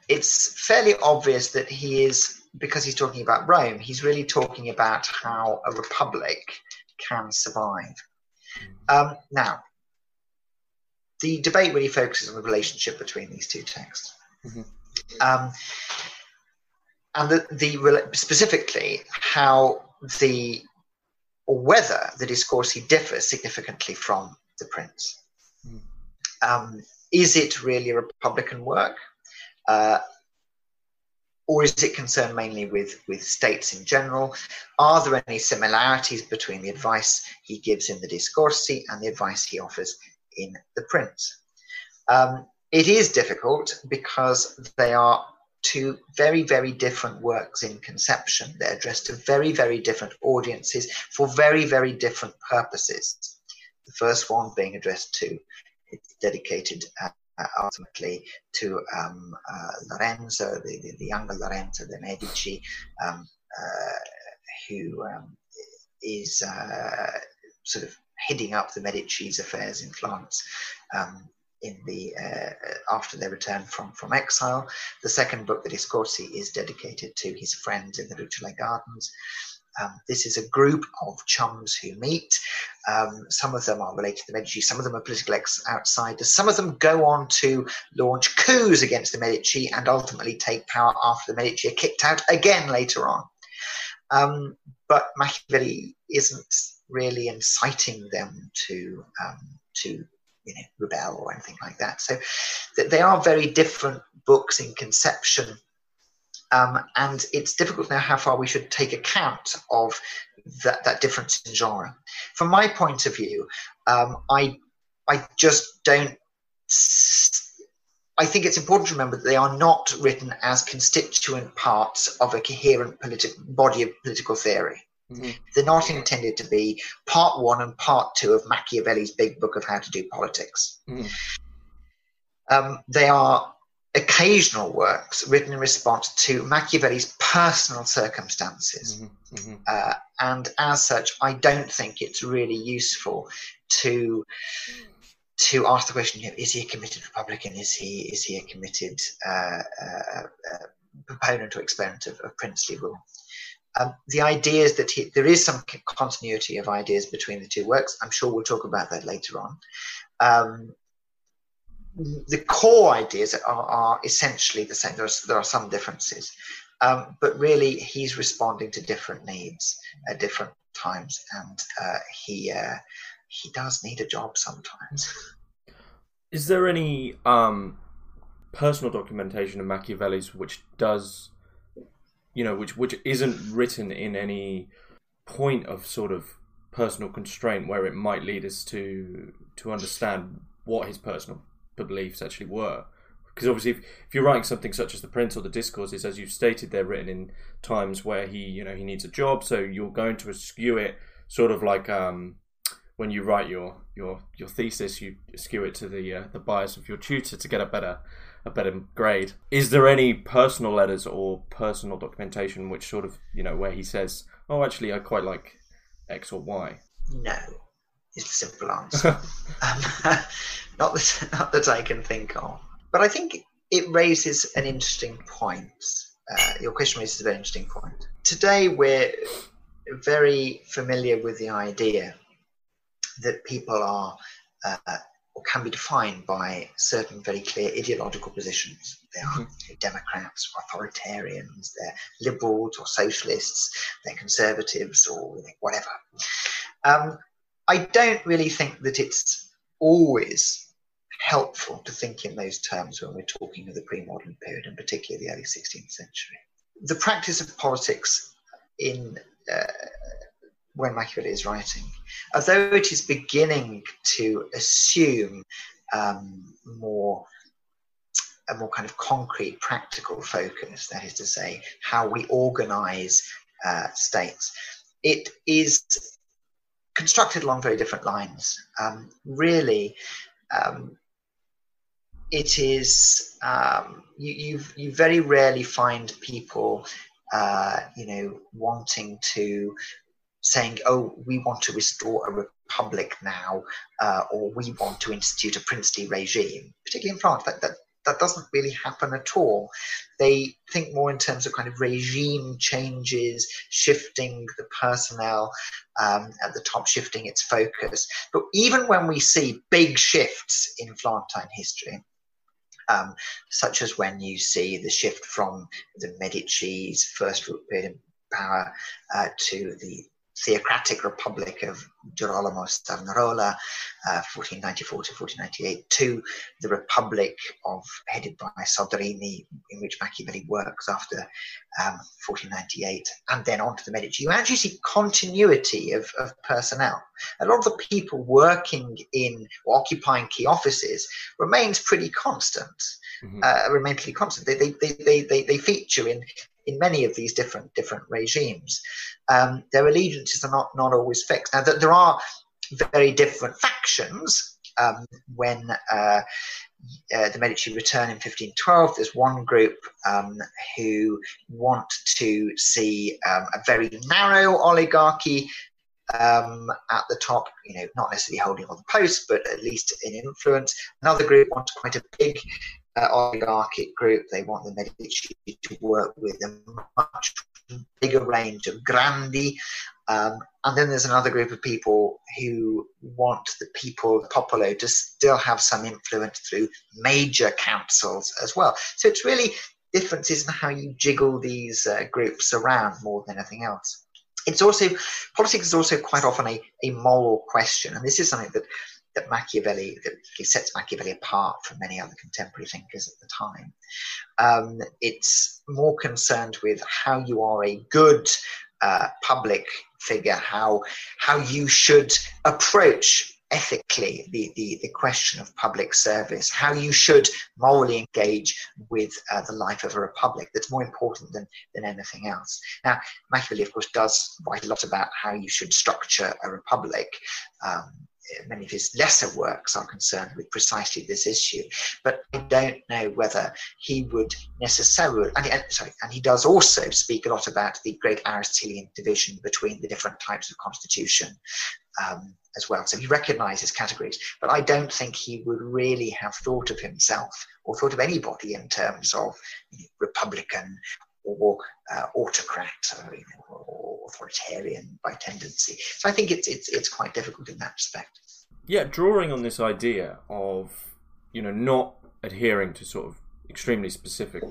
it's fairly obvious that he is, because he's talking about Rome, he's really talking about how a republic can survive. Um, now, the debate really focuses on the relationship between these two texts. Mm-hmm. Um, and the, the specifically how the, or whether the Discorsi differs significantly from the Prince. Mm. Um, is it really a Republican work? Uh, or is it concerned mainly with, with states in general? Are there any similarities between the advice he gives in the Discorsi and the advice he offers in the Prince? Um, it is difficult because they are two very, very different works in conception. They're addressed to very, very different audiences for very, very different purposes. The first one being addressed to, it's dedicated uh, ultimately to um, uh, Lorenzo, the, the, the younger Lorenzo de' Medici, um, uh, who um, is uh, sort of heading up the Medici's affairs in Florence. Um, in the uh, after their return from, from exile. The second book, the Discorsi, is dedicated to his friends in the Rucellai Gardens. Um, this is a group of chums who meet. Um, some of them are related to the Medici, some of them are political ex- outsiders, some of them go on to launch coups against the Medici and ultimately take power after the Medici are kicked out again later on. Um, but Machiavelli isn't really inciting them to um, to you know, rebel or anything like that. So th- they are very different books in conception, um, and it's difficult to know how far we should take account of that, that difference in genre. From my point of view, um, I I just don't. I think it's important to remember that they are not written as constituent parts of a coherent politi- body of political theory. Mm-hmm. They're not intended to be part one and part two of Machiavelli's big book of how to do politics. Mm-hmm. Um, they are occasional works written in response to Machiavelli's personal circumstances. Mm-hmm. Mm-hmm. Uh, and as such, I don't think it's really useful to to ask the question, you know, is he a committed Republican? Is he is he a committed uh, uh, uh, proponent or exponent of, of princely rule? Um, the idea is that he, there is some continuity of ideas between the two works. I'm sure we'll talk about that later on. Um, the core ideas are, are essentially the same. There are, there are some differences, um, but really he's responding to different needs at different times, and uh, he uh, he does need a job sometimes. Is there any um, personal documentation of Machiavelli's which does, you know, which which isn't written in any point of sort of personal constraint where it might lead us to to understand what his personal beliefs actually were? Because obviously, if, if you're writing something such as the Prince or the Discourses, as you've stated, they're written in times where he, you know, he needs a job, so you're going to skew it sort of like um, when you write your your your thesis, you skew it to the uh, the bias of your tutor to get a better a better grade. Is there any personal letters or personal documentation which sort of, you know, where he says, oh, actually, I quite like X or Y? No, is the simple answer. um, not that not that I can think of. But I think it raises an interesting point. Uh, your question raises a very interesting point. Today, we're very familiar with the idea that people are uh, or can be defined by certain very clear ideological positions. They are mm-hmm. Democrats or authoritarians, they're liberals or socialists, they're conservatives or whatever. Um, I don't really think that it's always helpful to think in those terms when we're talking of the pre-modern period, and particularly the early sixteenth century. The practice of politics in uh, when Machiavelli is writing, although it is beginning to assume um, more a more kind of concrete, practical focus, that is to say, how we organize uh, states, it is constructed along very different lines. Um, really, um, it is um, you, you you very rarely find people, uh, you know, wanting to saying, "Oh, we want to restore a republic now," uh, or "We want to institute a princely regime." Particularly in France, that, that that doesn't really happen at all. They think more in terms of kind of regime changes, shifting the personnel um, at the top, shifting its focus. But even when we see big shifts in Florentine history, um, such as when you see the shift from the Medici's first period in power uh, to the theocratic republic of Girolamo Savonarola, uh, fourteen ninety-four to fourteen ninety-eight, to the republic of headed by Soderini, in which Machiavelli works after um, fourteen ninety-eight, and then on to the Medici. You actually see continuity of, of personnel. A lot of the people working in or occupying key offices remains pretty constant. Mm-hmm. Uh, remain pretty constant. They they, they, they, they they feature in in many of these different different regimes. Um, their allegiances are not, not always fixed. Now, th- there are very different factions. Um, when uh, uh, the Medici return in fifteen twelve, there's one group um, who want to see um, a very narrow oligarchy um, at the top, you know, not necessarily holding all the posts, but at least in influence. Another group wants quite a big Uh, oligarchic group. They want the Medici to work with a much bigger range of grandi. Um, and then there's another group of people who want the people, the popolo, to still have some influence through major councils as well. So it's really differences in how you jiggle these uh, groups around more than anything else. It's also, politics is also quite often a, a moral question. And this is something that that Machiavelli, that sets Machiavelli apart from many other contemporary thinkers at the time. Um, it's more concerned with how you are a good uh, public figure, how how you should approach ethically the, the, the question of public service, how you should morally engage with uh, the life of a republic. That's more important than, than anything else. Now, Machiavelli, of course, does write a lot about how you should structure a republic. Um, Many of his lesser works are concerned with precisely this issue, but I don't know whether he would necessarily. And, and, sorry, and he does also speak a lot about the great Aristotelian division between the different types of constitution um, as well. So he recognises categories, but I don't think he would really have thought of himself or thought of anybody in terms of you know, republican or uh, autocrat or, you know, or authoritarian by tendency. So I think it's it's it's quite difficult in that respect. Yeah, drawing on this idea of, you know, not adhering to sort of extremely specific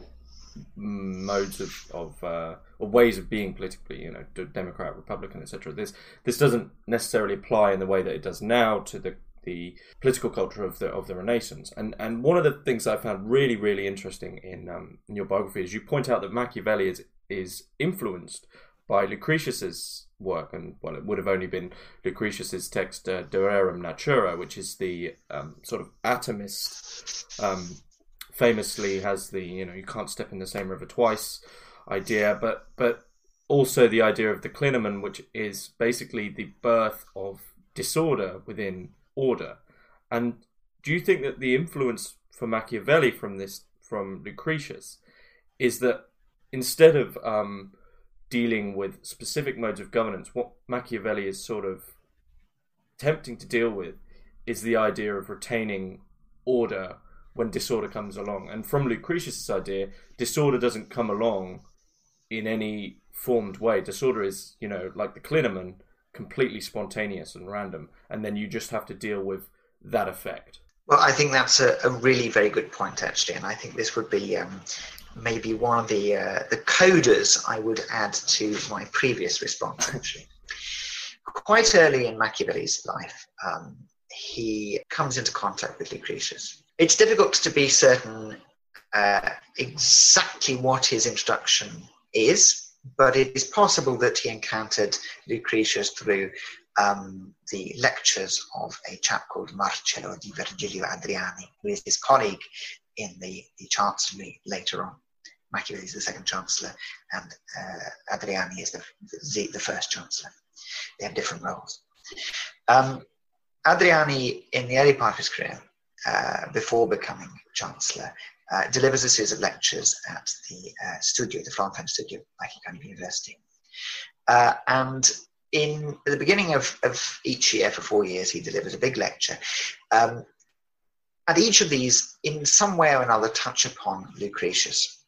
modes of, of uh, or ways of being politically, you know, Democrat, Republican, et cetera. This this doesn't necessarily apply in the way that it does now to the the political culture of the of the Renaissance. And and one of the things I found really, really interesting in um, in your biography is you point out that Machiavelli is is influenced by Lucretius's work, and well, it would have only been Lucretius's text uh, De Rerum Natura, which is the um, sort of atomist, um, famously has the, you know, you can't step in the same river twice idea, but but also the idea of the clinamen, which is basically the birth of disorder within order. And do you think that the influence for Machiavelli from this, from Lucretius, is that instead of um, dealing with specific modes of governance, what Machiavelli is sort of attempting to deal with is the idea of retaining order when disorder comes along? And from Lucretius's idea, disorder doesn't come along in any formed way. Disorder is, you know, like the clinamen, completely spontaneous and random, and then you just have to deal with that effect. Well, I think that's a, a really very good point, actually, and I think this would be um, maybe one of the uh, the coders I would add to my previous response, actually. Quite early in Machiavelli's life, um, he comes into contact with Lucretius. It's difficult to be certain uh, exactly what his introduction is, but it is possible that he encountered Lucretius through um, the lectures of a chap called Marcello di Virgilio Adriani, who is his colleague in the, the chancellery later on. Machiavelli is the second chancellor, and uh, Adriani is the, the, the first chancellor. They have different roles. Um, Adriani, in the early part of his career, uh, before becoming chancellor, Uh, delivers a series of lectures at the uh, studio, the Florentine studio, like kind of university. Uh, and in at the beginning of, of each year, for four years, he delivers a big lecture. Um, and each of these, in some way or another, touch upon Lucretius.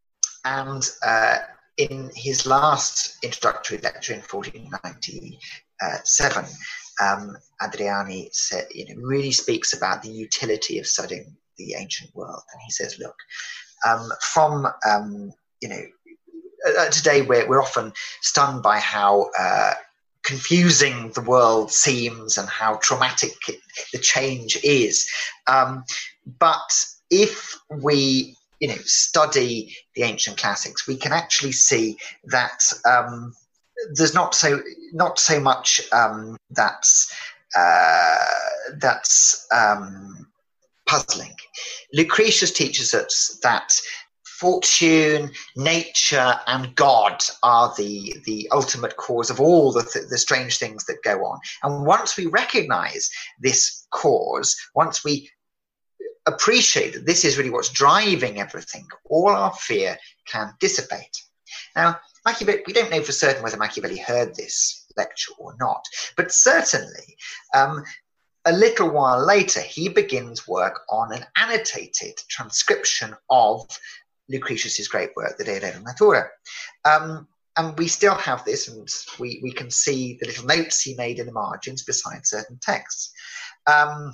And uh, in his last introductory lecture in fourteen ninety-seven, um, Adriani said, you know, really speaks about the utility of studying the ancient world. And he says, look, um, from, um, you know, uh, today we're, we're often stunned by how uh, confusing the world seems and how traumatic the change is. Um, but if we, you know, study the ancient classics, we can actually see that um, there's not so not so much um, that's uh, that's um, puzzling. Lucretius teaches us that fortune, nature, and God are the, the ultimate cause of all the, th- the strange things that go on. And once we recognize this cause, once we appreciate that this is really what's driving everything, all our fear can dissipate. Now, Machiavelli, we don't know for certain whether Machiavelli heard this lecture or not, but certainly um, a little while later, he begins work on an annotated transcription of Lucretius's great work, the De Rerum Natura. Um, and we still have this, and we, we can see the little notes he made in the margins beside certain texts. Um,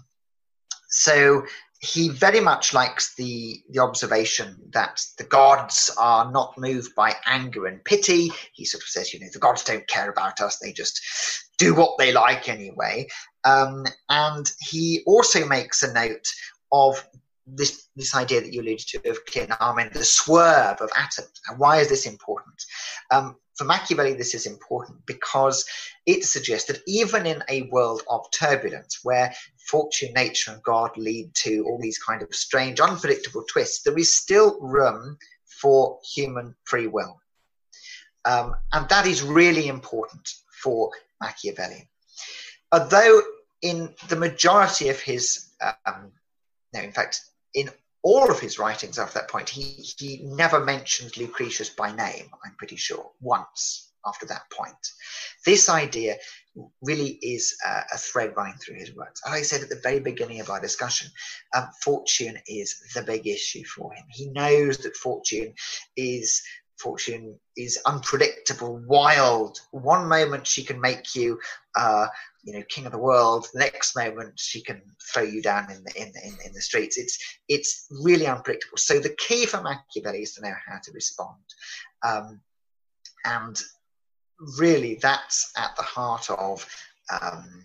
so he very much likes the, the observation that the gods are not moved by anger and pity. He sort of says, you know, the gods don't care about us. They just do what they like anyway. Um, and he also makes a note of this this idea that you alluded to of Cleonamen, the swerve of atoms. And why is this important? Um, for Machiavelli, this is important because it suggests that even in a world of turbulence, where fortune, nature, and God lead to all these kind of strange, unpredictable twists, there is still room for human free will. Um, and that is really important for Machiavelli. Although in the majority of his, um, no, in fact, in all of his writings after that point, he, he never mentions Lucretius by name, I'm pretty sure, once after that point. This idea really is uh, a thread running through his works. As I said at the very beginning of our discussion, um, fortune is the big issue for him. He knows that fortune is fortune is unpredictable, wild. One moment she can make you uh, you know, king of the world. The next moment she can throw you down in the in, in, in the streets. It's it's really unpredictable. So the key for Machiavelli is to know how to respond. Um, and really that's at the heart of um,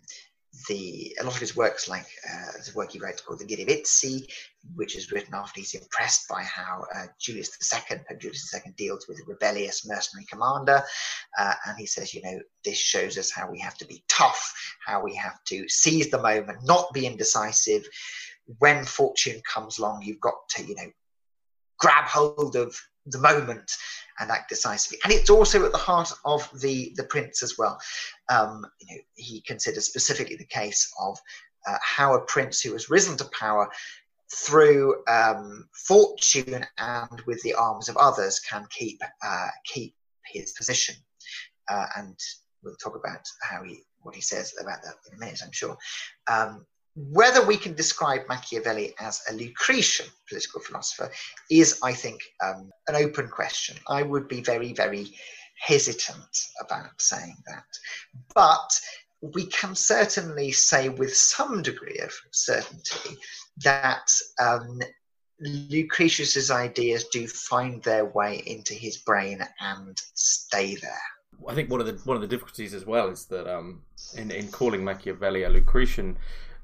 the a lot of his works, like uh, the work he writes called the Girivizzi, which is written after he's impressed by how uh, Julius the Second, Pope Julius the Second deals with a rebellious mercenary commander. Uh, and he says, you know, this shows us how we have to be tough, how we have to seize the moment, not be indecisive. When fortune comes along, you've got to, you know, grab hold of the moment and act decisively. And it's also at the heart of the, the Prince as well. Um, you know, he considers specifically the case of uh, how a prince who has risen to power through um, fortune and with the arms of others can keep uh, keep his position. Uh, and we'll talk about how he what he says about that in a minute, I'm sure. Um, Whether we can describe Machiavelli as a Lucretian political philosopher is, I think, um, an open question. I would be very, very hesitant about saying that. But we can certainly say with some degree of certainty that um, Lucretius's ideas do find their way into his brain and stay there. I think one of the one of the difficulties as well is that um, in, in calling Machiavelli a Lucretian,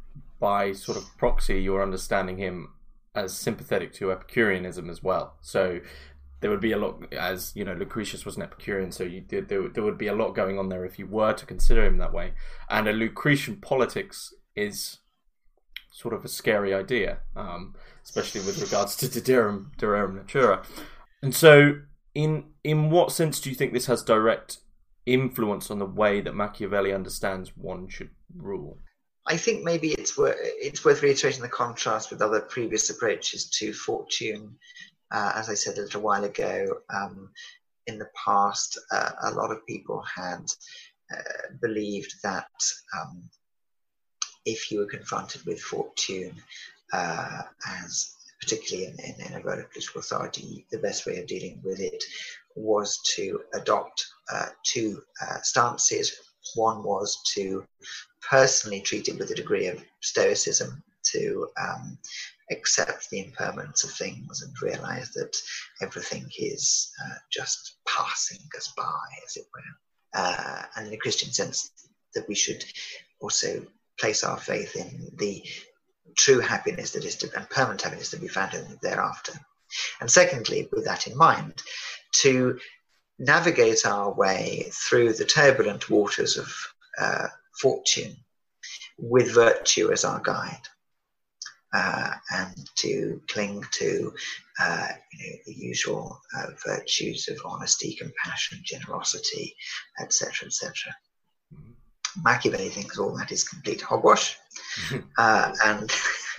by sort of proxy, you're understanding him as sympathetic to Epicureanism as well. So there would be a lot, as you know, Lucretius was an Epicurean, so you did, there, there would be a lot going on there if you were to consider him that way. And a Lucretian politics is sort of a scary idea, um, especially with regards to De Rerum, De Rerum Natura. And so, in in what sense do you think this has direct influence on the way that Machiavelli understands one should rule? I think maybe it's worth it's worth reiterating the contrast with other previous approaches to fortune. Uh, as I said a little while ago, um, in the past, uh, a lot of people had uh, believed that um, if you were confronted with fortune, uh, as particularly in, in, in a role of political authority, the best way of dealing with it was to adopt uh, two uh, stances. One was to personally treat it with a degree of stoicism, to um, accept the impermanence of things and realize that everything is uh, just passing us by, as it were. Uh, and in a Christian sense, that we should also place our faith in the true happiness that is to, and permanent happiness to be found in thereafter. And secondly, with that in mind, to navigate our way through the turbulent waters of uh, fortune with virtue as our guide, uh, and to cling to uh, you know, the usual uh, virtues of honesty, compassion, generosity, et cetera, et cetera. Machiavelli thinks all that is complete hogwash, uh, and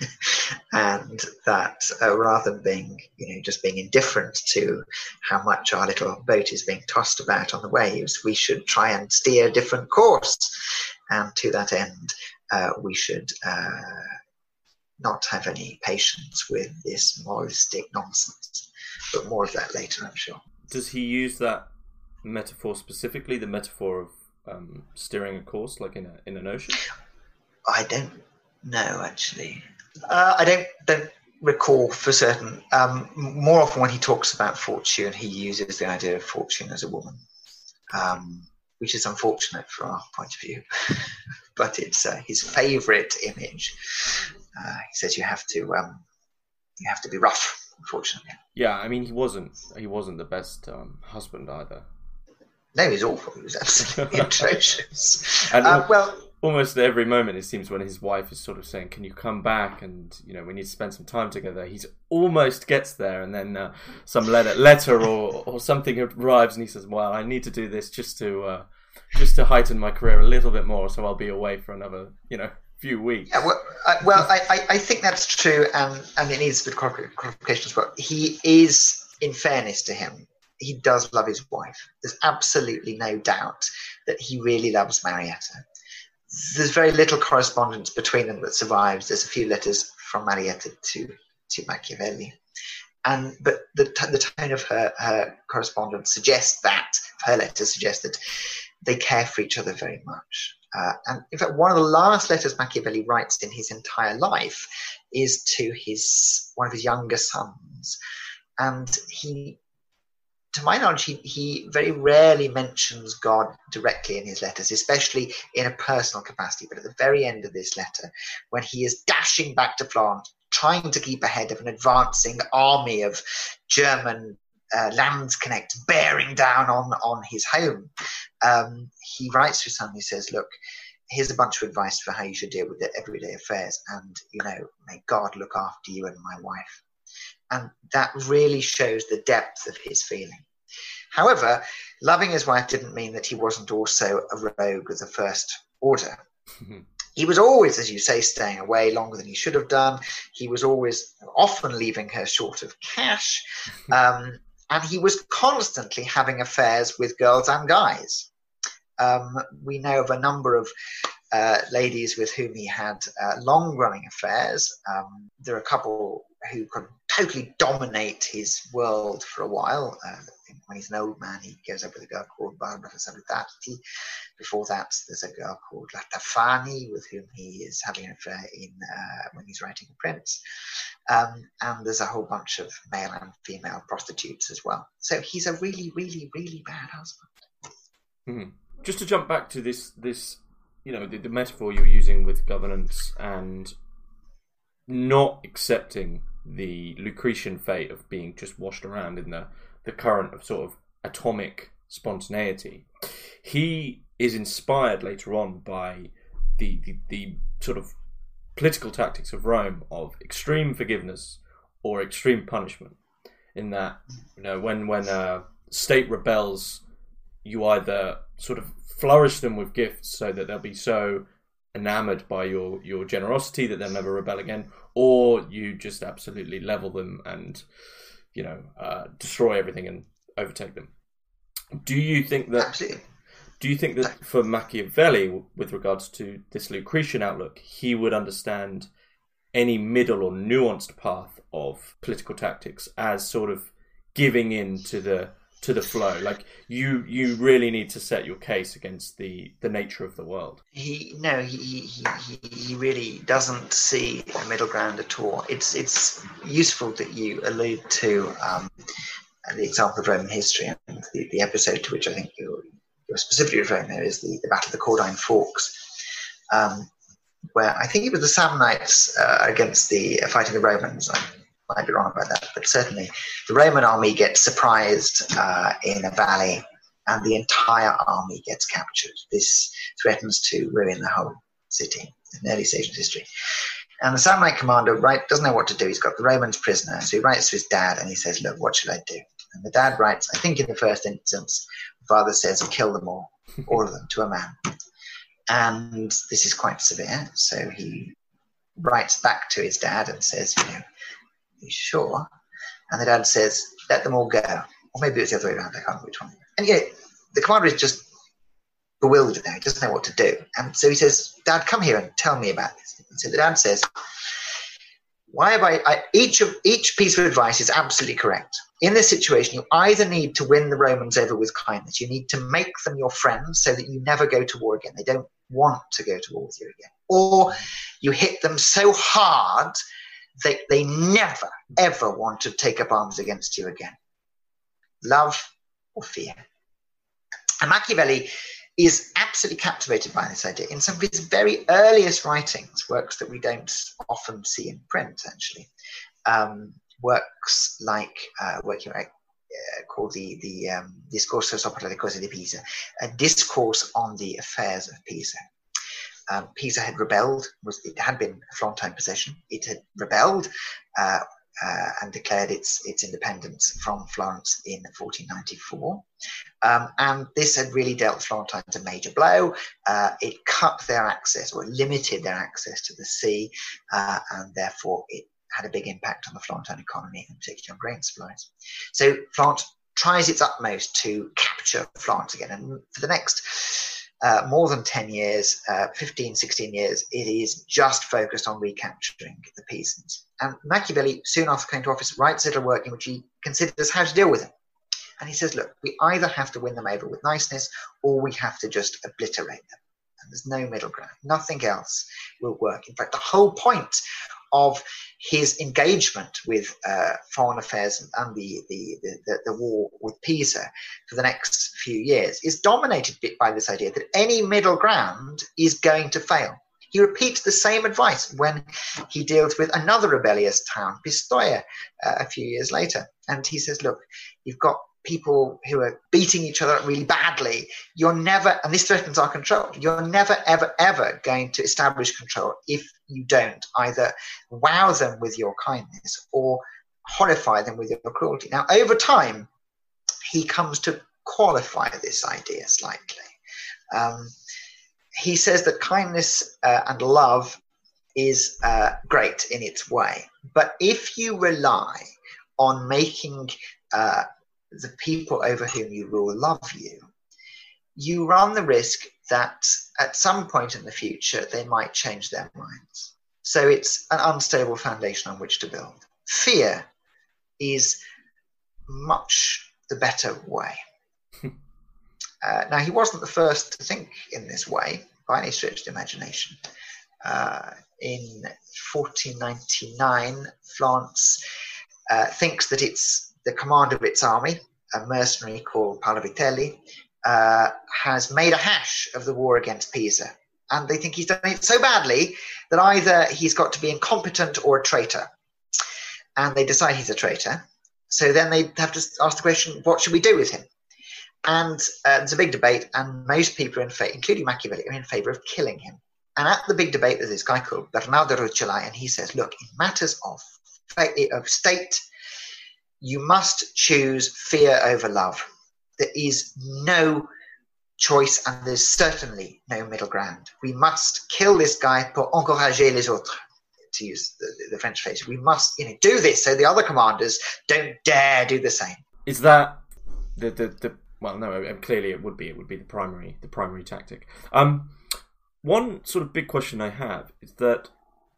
and that uh, rather than being, you know, just being indifferent to how much our little boat is being tossed about on the waves, we should try and steer a different course, and to that end, uh, we should uh, not have any patience with this moralistic nonsense. But more of that later, I'm sure. Does he use that metaphor specifically, the metaphor of um, steering a course, like in a in an ocean? I don't know, actually. Uh, I don't don't recall for certain. Um, more often when he talks about fortune, he uses the idea of fortune as a woman, um, which is unfortunate from our point of view. But it's uh, his favourite image. Uh, he says you have to um, you have to be rough, unfortunately. Yeah, I mean he wasn't he wasn't the best um, husband either. No, he was awful. He was absolutely atrocious. And uh, well. Almost every moment, it seems, when his wife is sort of saying, "Can you come back?" and you know, we need to spend some time together. He's almost gets there, and then uh, some letter, letter or or something arrives, and he says, "Well, I need to do this just to uh, just to heighten my career a little bit more, so I'll be away for another, you know, few weeks." Yeah, well, uh, well, I, I I think that's true, and and it needs a bit of qualification as well. He is, in fairness to him, he does love his wife. There's absolutely no doubt that he really loves Marietta. There's very little correspondence between them that survives. There's a few letters from Marietta to, to Machiavelli. And but the the tone of her, her correspondence suggests that, her letters suggest that they care for each other very much. Uh, and in fact, one of the last letters Machiavelli writes in his entire life is to his one of his younger sons. And he, to my knowledge, he, he very rarely mentions God directly in his letters, especially in a personal capacity. But at the very end of this letter, when he is dashing back to Florence, trying to keep ahead of an advancing army of German uh, Landsknechts bearing down on, on his home, um, he writes to his son, he says, "Look, here's a bunch of advice for how you should deal with the everyday affairs. And, you know, may God look after you and my wife." And that really shows the depth of his feeling. However, loving his wife didn't mean that he wasn't also a rogue of the first order. He was always, as you say, staying away longer than he should have done. He was always often leaving her short of cash. Um, and he was constantly having affairs with girls and guys. Um, we know of a number of uh, ladies with whom he had uh, long-running affairs. Um, there are a couple who could totally dominate his world for a while. Uh, when he's an old man, he goes up with a girl called Barbara Salutati. Before that, there's a girl called Latafani, with whom he is having an affair in uh, when he's writing The Prince. Um, and there's a whole bunch of male and female prostitutes as well. So he's a really, really, really bad husband. Mm-hmm. Just to jump back to this, this you know, the, the metaphor you were using with governance and not accepting the Lucretian fate of being just washed around in the, the current of sort of atomic spontaneity. He is inspired later on by the, the, the sort of political tactics of Rome of extreme forgiveness or extreme punishment. In that, you know, when, when a state rebels, you either sort of flourish them with gifts so that they'll be so enamored by your, your generosity that they'll never rebel again, or you just absolutely level them and, you know, uh, destroy everything and overtake them. Do you think that? Absolutely. Do you think that for Machiavelli, with regards to this Lucretian outlook, he would understand any middle or nuanced path of political tactics as sort of giving in to the to the flow. Like you, you really need to set your case against the, the nature of the world. He no, he, he he he really doesn't see a middle ground at all. It's it's useful that you allude to um, the example of Roman history, and the, the episode to which I think you're, you're specifically referring there is the, the Battle of the Caudine Forks, um, where I think it was the Samnites uh, against the uh, fighting the Romans. I might be wrong about that, but certainly the Roman army gets surprised uh, in a valley, and the entire army gets captured. This threatens to ruin the whole city in early stage of history. And the Samnite commander right, doesn't know what to do. He's got the Romans prisoner, so he writes to his dad and he says, look, what should I do? And the dad writes, I think in the first instance, the father says, kill them all, all of them, to a man. And this is quite severe, so he writes back to his dad and says, you know, are you sure? And the dad says, let them all go. Or maybe it's the other way around, I can't remember which one. And you know, the commander is just bewildered now, he doesn't know what to do. And so he says, Dad, come here and tell me about this. And so the dad says, why have I, I each of each piece of advice is absolutely correct. In this situation, you either need to win the Romans over with kindness, you need to make them your friends so that you never go to war again. They don't want to go to war with you again. Or you hit them so hard that they never, ever want to take up arms against you again. Love or fear. And Machiavelli is absolutely captivated by this idea. In some of his very earliest writings, works that we don't often see in print, actually, um, works like uh, working uh, called the the um, Discorso sopra le cose di Pisa, a discourse on the affairs of Pisa. Um, Pisa had rebelled; was it had been a Florentine possession. It had rebelled uh, uh, and declared its its independence from Florence in fourteen ninety-four. Um, and this had really dealt Florentines a major blow. Uh, it cut their access, or limited their access to the sea, uh, and therefore it had a big impact on the Florentine economy, and particularly on grain supplies. So Florence tries its utmost to capture Florence again, and for the next uh, more than ten years, uh, fifteen, sixteen years, it is just focused on recapturing the Pisans. And Machiavelli, soon after coming to office, writes a little work in which he considers how to deal with them. And he says, look, we either have to win them over with niceness, or we have to just obliterate them. And there's no middle ground. Nothing else will work. In fact, the whole point of his engagement with uh, foreign affairs and the, the, the, the war with Pisa for the next few years is dominated by this idea that any middle ground is going to fail. He repeats the same advice when he deals with another rebellious town, Pistoia, uh, a few years later. And he says, look, you've got people who are beating each other up really badly. You're never, and this threatens our control, you're never, ever, ever going to establish control if you don't either wow them with your kindness or horrify them with your cruelty. Now, over time, he comes to qualify this idea slightly. Um, he says that kindness uh, and love is uh, great in its way, but if you rely on making uh, the people over whom you rule love you, you run the risk that at some point in the future they might change their minds. So it's an unstable foundation on which to build. Fear is much the better way. uh, now, he wasn't the first to think in this way by any stretch of the imagination. Uh, in fourteen ninety-nine, Florence uh, thinks that it's the commander of its army, a mercenary called Paolo Vitelli, uh, has made a hash of the war against Pisa. And they think he's done it so badly that either he's got to be incompetent or a traitor. And they decide he's a traitor. So then they have to ask the question, what should we do with him? And uh, there's a big debate, and most people, in fa- including Machiavelli, are in favor of killing him. And at the big debate, there's this guy called Bernardo Rucellai, and he says, look, in matters of, of state, you must choose fear over love. There is no choice, and there's certainly no middle ground. We must kill this guy pour encourager les autres, to use the, the French phrase. We must, you know, do this so the other commanders don't dare do the same. Is that the the, the well? No, clearly it would be. It would be the primary the primary tactic. Um, one sort of big question I have is that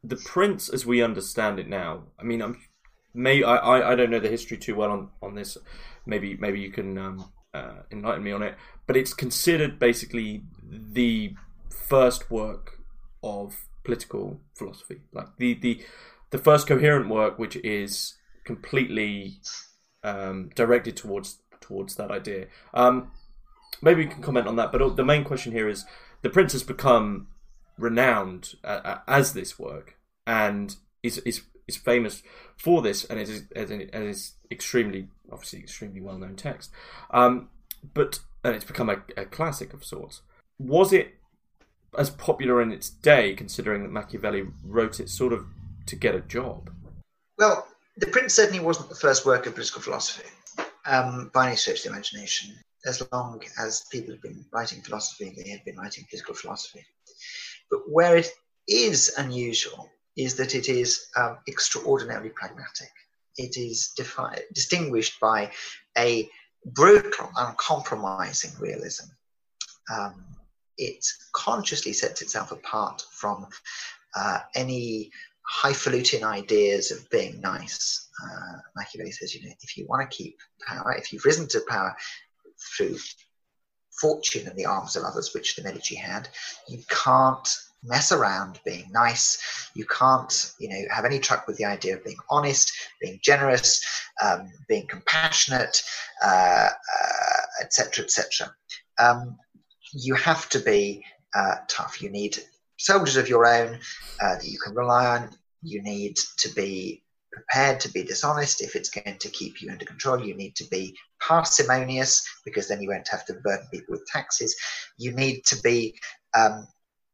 the Prince, as we understand it now, I mean, I'm may I, I, I don't know the history too well on, on this. Maybe maybe you can um, uh, enlighten me on it. But it's considered basically the first work of political philosophy, like the the, the first coherent work, which is completely um, directed towards towards that idea. Um, maybe you can comment on that. But the main question here is: the Prince has become renowned uh, as this work, and is is is famous for this, and it is and it is extremely, obviously, extremely well known text. Um, but and it's become a, a classic of sorts. Was it as popular in its day, considering that Machiavelli wrote it sort of to get a job? Well, The Prince certainly wasn't the first work of political philosophy, um, by any stretch of the imagination. As long as people have been writing philosophy, they had been writing political philosophy. But where it is unusual is that it is um, extraordinarily pragmatic. It is defi- distinguished by a brutal, uncompromising realism. Um, it consciously sets itself apart from uh, any highfalutin ideas of being nice. Uh, Machiavelli says, you know, if you want to keep power, if you've risen to power through fortune in the arms of others, which the Medici had, you can't mess around being nice. You can't, you know, have any truck with the idea of being honest, being generous, um, being compassionate, uh, uh, et cetera, et cetera. Um, you have to be uh, tough. You need soldiers of your own uh, that you can rely on. You need to be prepared to be dishonest if it's going to keep you under control. You need to be parsimonious because then you won't have to burden people with taxes. You need to be um,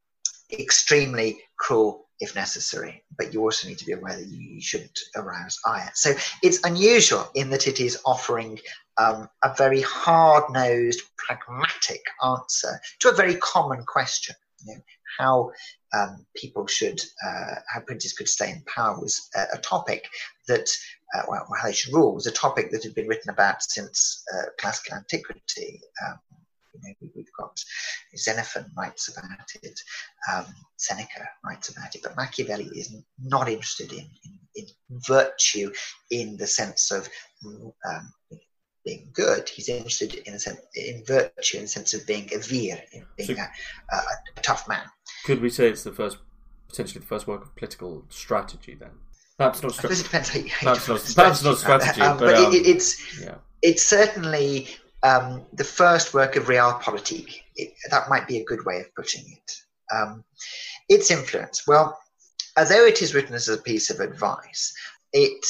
extremely cruel if necessary, but you also need to be aware that you shouldn't arouse ire. So it's unusual in that it is offering um, a very hard-nosed, pragmatic answer to a very common question. You know, how um, people should, uh, how princes could stay in power was a, a topic that, uh, well, how they should rule was a topic that had been written about since uh, classical antiquity. Um, you know, we've got Xenophon writes about it, um, Seneca writes about it, but Machiavelli is not interested in, in, in virtue in the sense of um, being good. He's interested in a sense, in virtue in the sense of being a vir, in being so, a, a, a tough man. Could we say it's the first, potentially the first work of political strategy then? Perhaps not strategy. It depends how you, how perhaps, you not, perhaps not strategy, um, but, but um, it, it's yeah. it's certainly um, the first work of realpolitik. It, that might be a good way of putting it. Um, its influence, well, although it is written as a piece of advice, it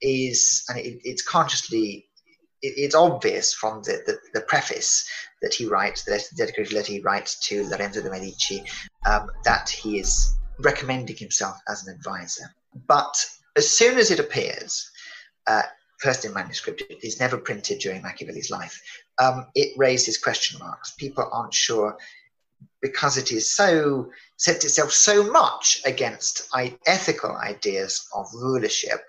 is, and it, it's consciously, it, it's obvious from the, the, the preface that he writes, the dedicated letter he writes to Lorenzo de' Medici, um, that he is recommending himself as an advisor. But as soon as it appears, uh, first in manuscript, it is never printed during Machiavelli's life, um, it raises question marks. People aren't sure, because it is so set itself so much against I, ethical ideas of rulership.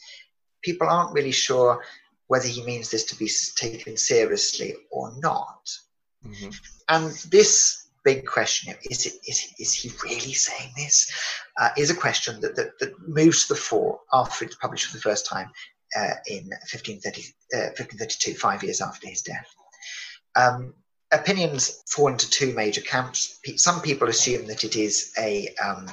People aren't really sure whether he means this to be taken seriously or not. Mm-hmm. And this big question, is, it, is, is he really saying this, uh, is a question that, that, that moves to the fore after it's published for the first time uh, in fifteen thirty, uh, fifteen thirty-two, five years after his death. Um, opinions fall into two major camps. Some people assume that it is a um,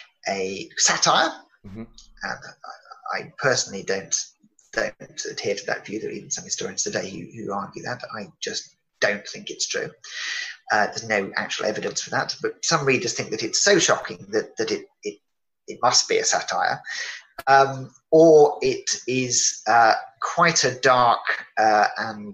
a satire, mm-hmm. and I, I personally don't don't adhere to that view. There are even some historians today who, who argue that. I just don't think it's true. Uh, there's no actual evidence for that, but some readers think that it's so shocking that that it it, it must be a satire, um, or it is uh, quite a dark uh, and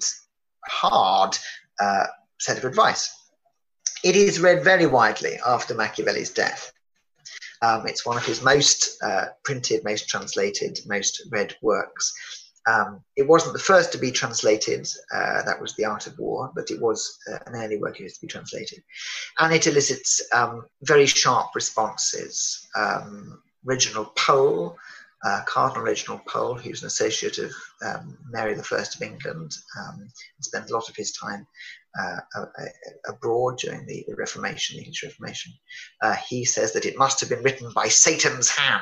hard uh, set of advice. It is read very widely after Machiavelli's death. Um, it's one of his most uh, printed, most translated, most read works. Um, it wasn't the first to be translated, uh, that was The Art of War, but it was uh, an early work used to be translated. And it elicits um, very sharp responses. Um, Reginald Pole, uh, Cardinal Reginald Pole, who's an associate of um, Mary the First of England, um, and spent a lot of his time uh, abroad during the Reformation, the English Reformation. Uh, he says that it must have been written by Satan's hand.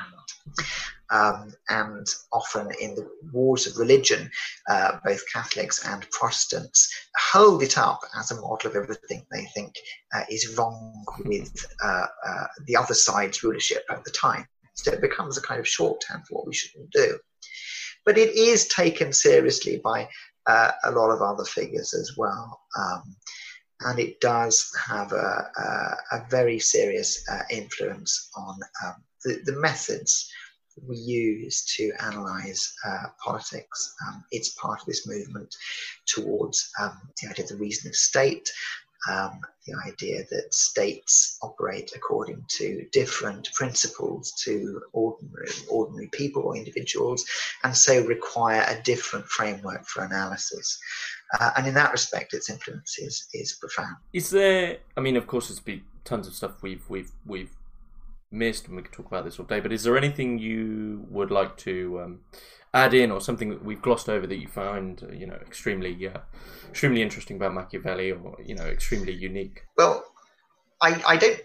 Um, and often in the wars of religion, uh, both Catholics and Protestants hold it up as a model of everything they think uh, is wrong with uh, uh, the other side's rulership at the time. So it becomes a kind of shorthand for what we shouldn't do. But it is taken seriously by uh, a lot of other figures as well. Um, and it does have a, a, a very serious uh, influence on um, the, the methods we use to analyse uh, politics. Um, it's part of this movement towards um, the idea of the reason of state, um, the idea that states operate according to different principles to ordinary, ordinary people or individuals, and so require a different framework for analysis. Uh, and in that respect, its influence is, is profound. Is there, I mean, of course, there's been tons of stuff we've we've we've missed, and we could talk about this all day, but is there anything you would like to um, add in, or something that we've glossed over that you find, you know, extremely uh, extremely interesting about Machiavelli, or, you know, extremely unique? Well, I, I don't,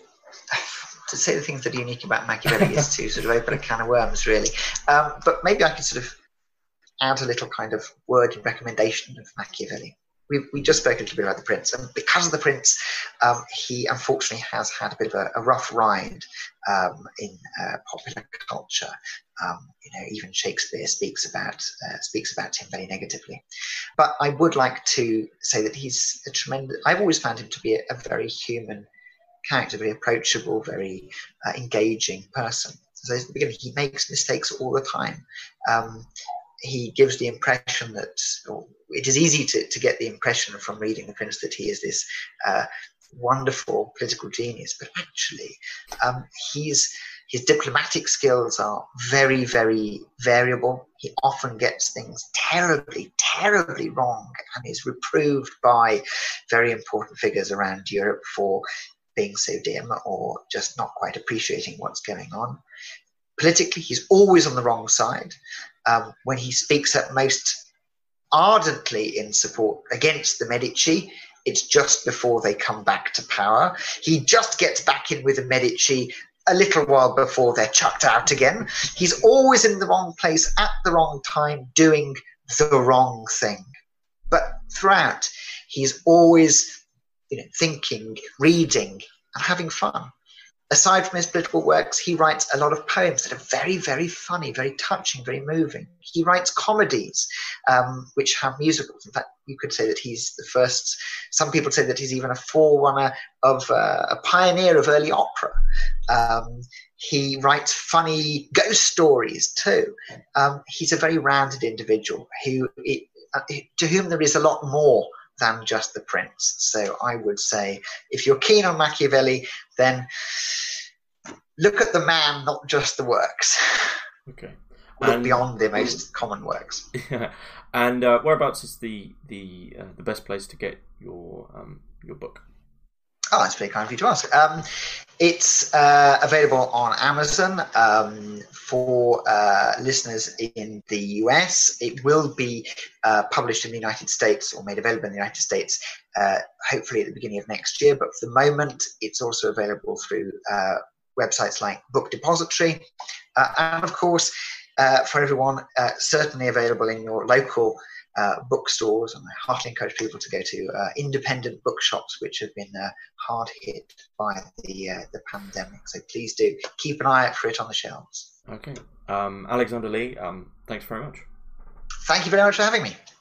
to say the things that are unique about Machiavelli is to sort of open a can of worms, really. Um, but maybe I can sort of add a little kind of word in recommendation of Machiavelli. We we just spoke a little bit about The Prince, and because of The Prince, um, he unfortunately has had a bit of a, a rough ride um, in uh, popular culture. Um, you know, even Shakespeare speaks about uh, speaks about him very negatively. But I would like to say that he's a tremendous. I've always found him to be a, a very human character, very approachable, very uh, engaging person. So at the beginning, he makes mistakes all the time. Um, he gives the impression that, or it is easy to, to get the impression from reading The Prince that he is this uh, wonderful political genius, but actually um, he's, his diplomatic skills are very, very variable. He often gets things terribly, terribly wrong, and is reproved by very important figures around Europe for being so dim or just not quite appreciating what's going on. Politically, he's always on the wrong side. Um, when he speaks at most ardently in support against the Medici, it's just before they come back to power. He just gets back in with the Medici a little while before they're chucked out again. He's always in the wrong place at the wrong time, doing the wrong thing. But throughout, he's always, you know, thinking, reading, and having fun. Aside from his political works, he writes a lot of poems that are very, very funny, very touching, very moving. He writes comedies, um, which have musicals. In fact, you could say that he's the first, some people say that he's even a forerunner of uh, a pioneer of early opera. Um, he writes funny ghost stories too. Um, he's a very rounded individual who, it, uh, to whom there is a lot more than just The Prince. So I would say, if you're keen on Machiavelli, then look at the man, not just the works. Okay. Look And, beyond the most common works. Yeah. And uh, whereabouts is the the uh, the best place to get your um, your book? Oh, that's very kind of you to ask. Um, it's uh, available on Amazon um, for uh, listeners in the U S. It will be uh, published in the United States, or made available in the United States, uh, hopefully at the beginning of next year. But for the moment, it's also available through uh, websites like Book Depository. Uh, and of course, uh, for everyone, uh, certainly available in your local Uh, bookstores, and I heartily encourage people to go to uh, independent bookshops, which have been uh, hard hit by the uh, the pandemic. So please do keep an eye out for it on the shelves. Okay. Um, Alexander Lee, um, thanks very much. Thank you very much for having me.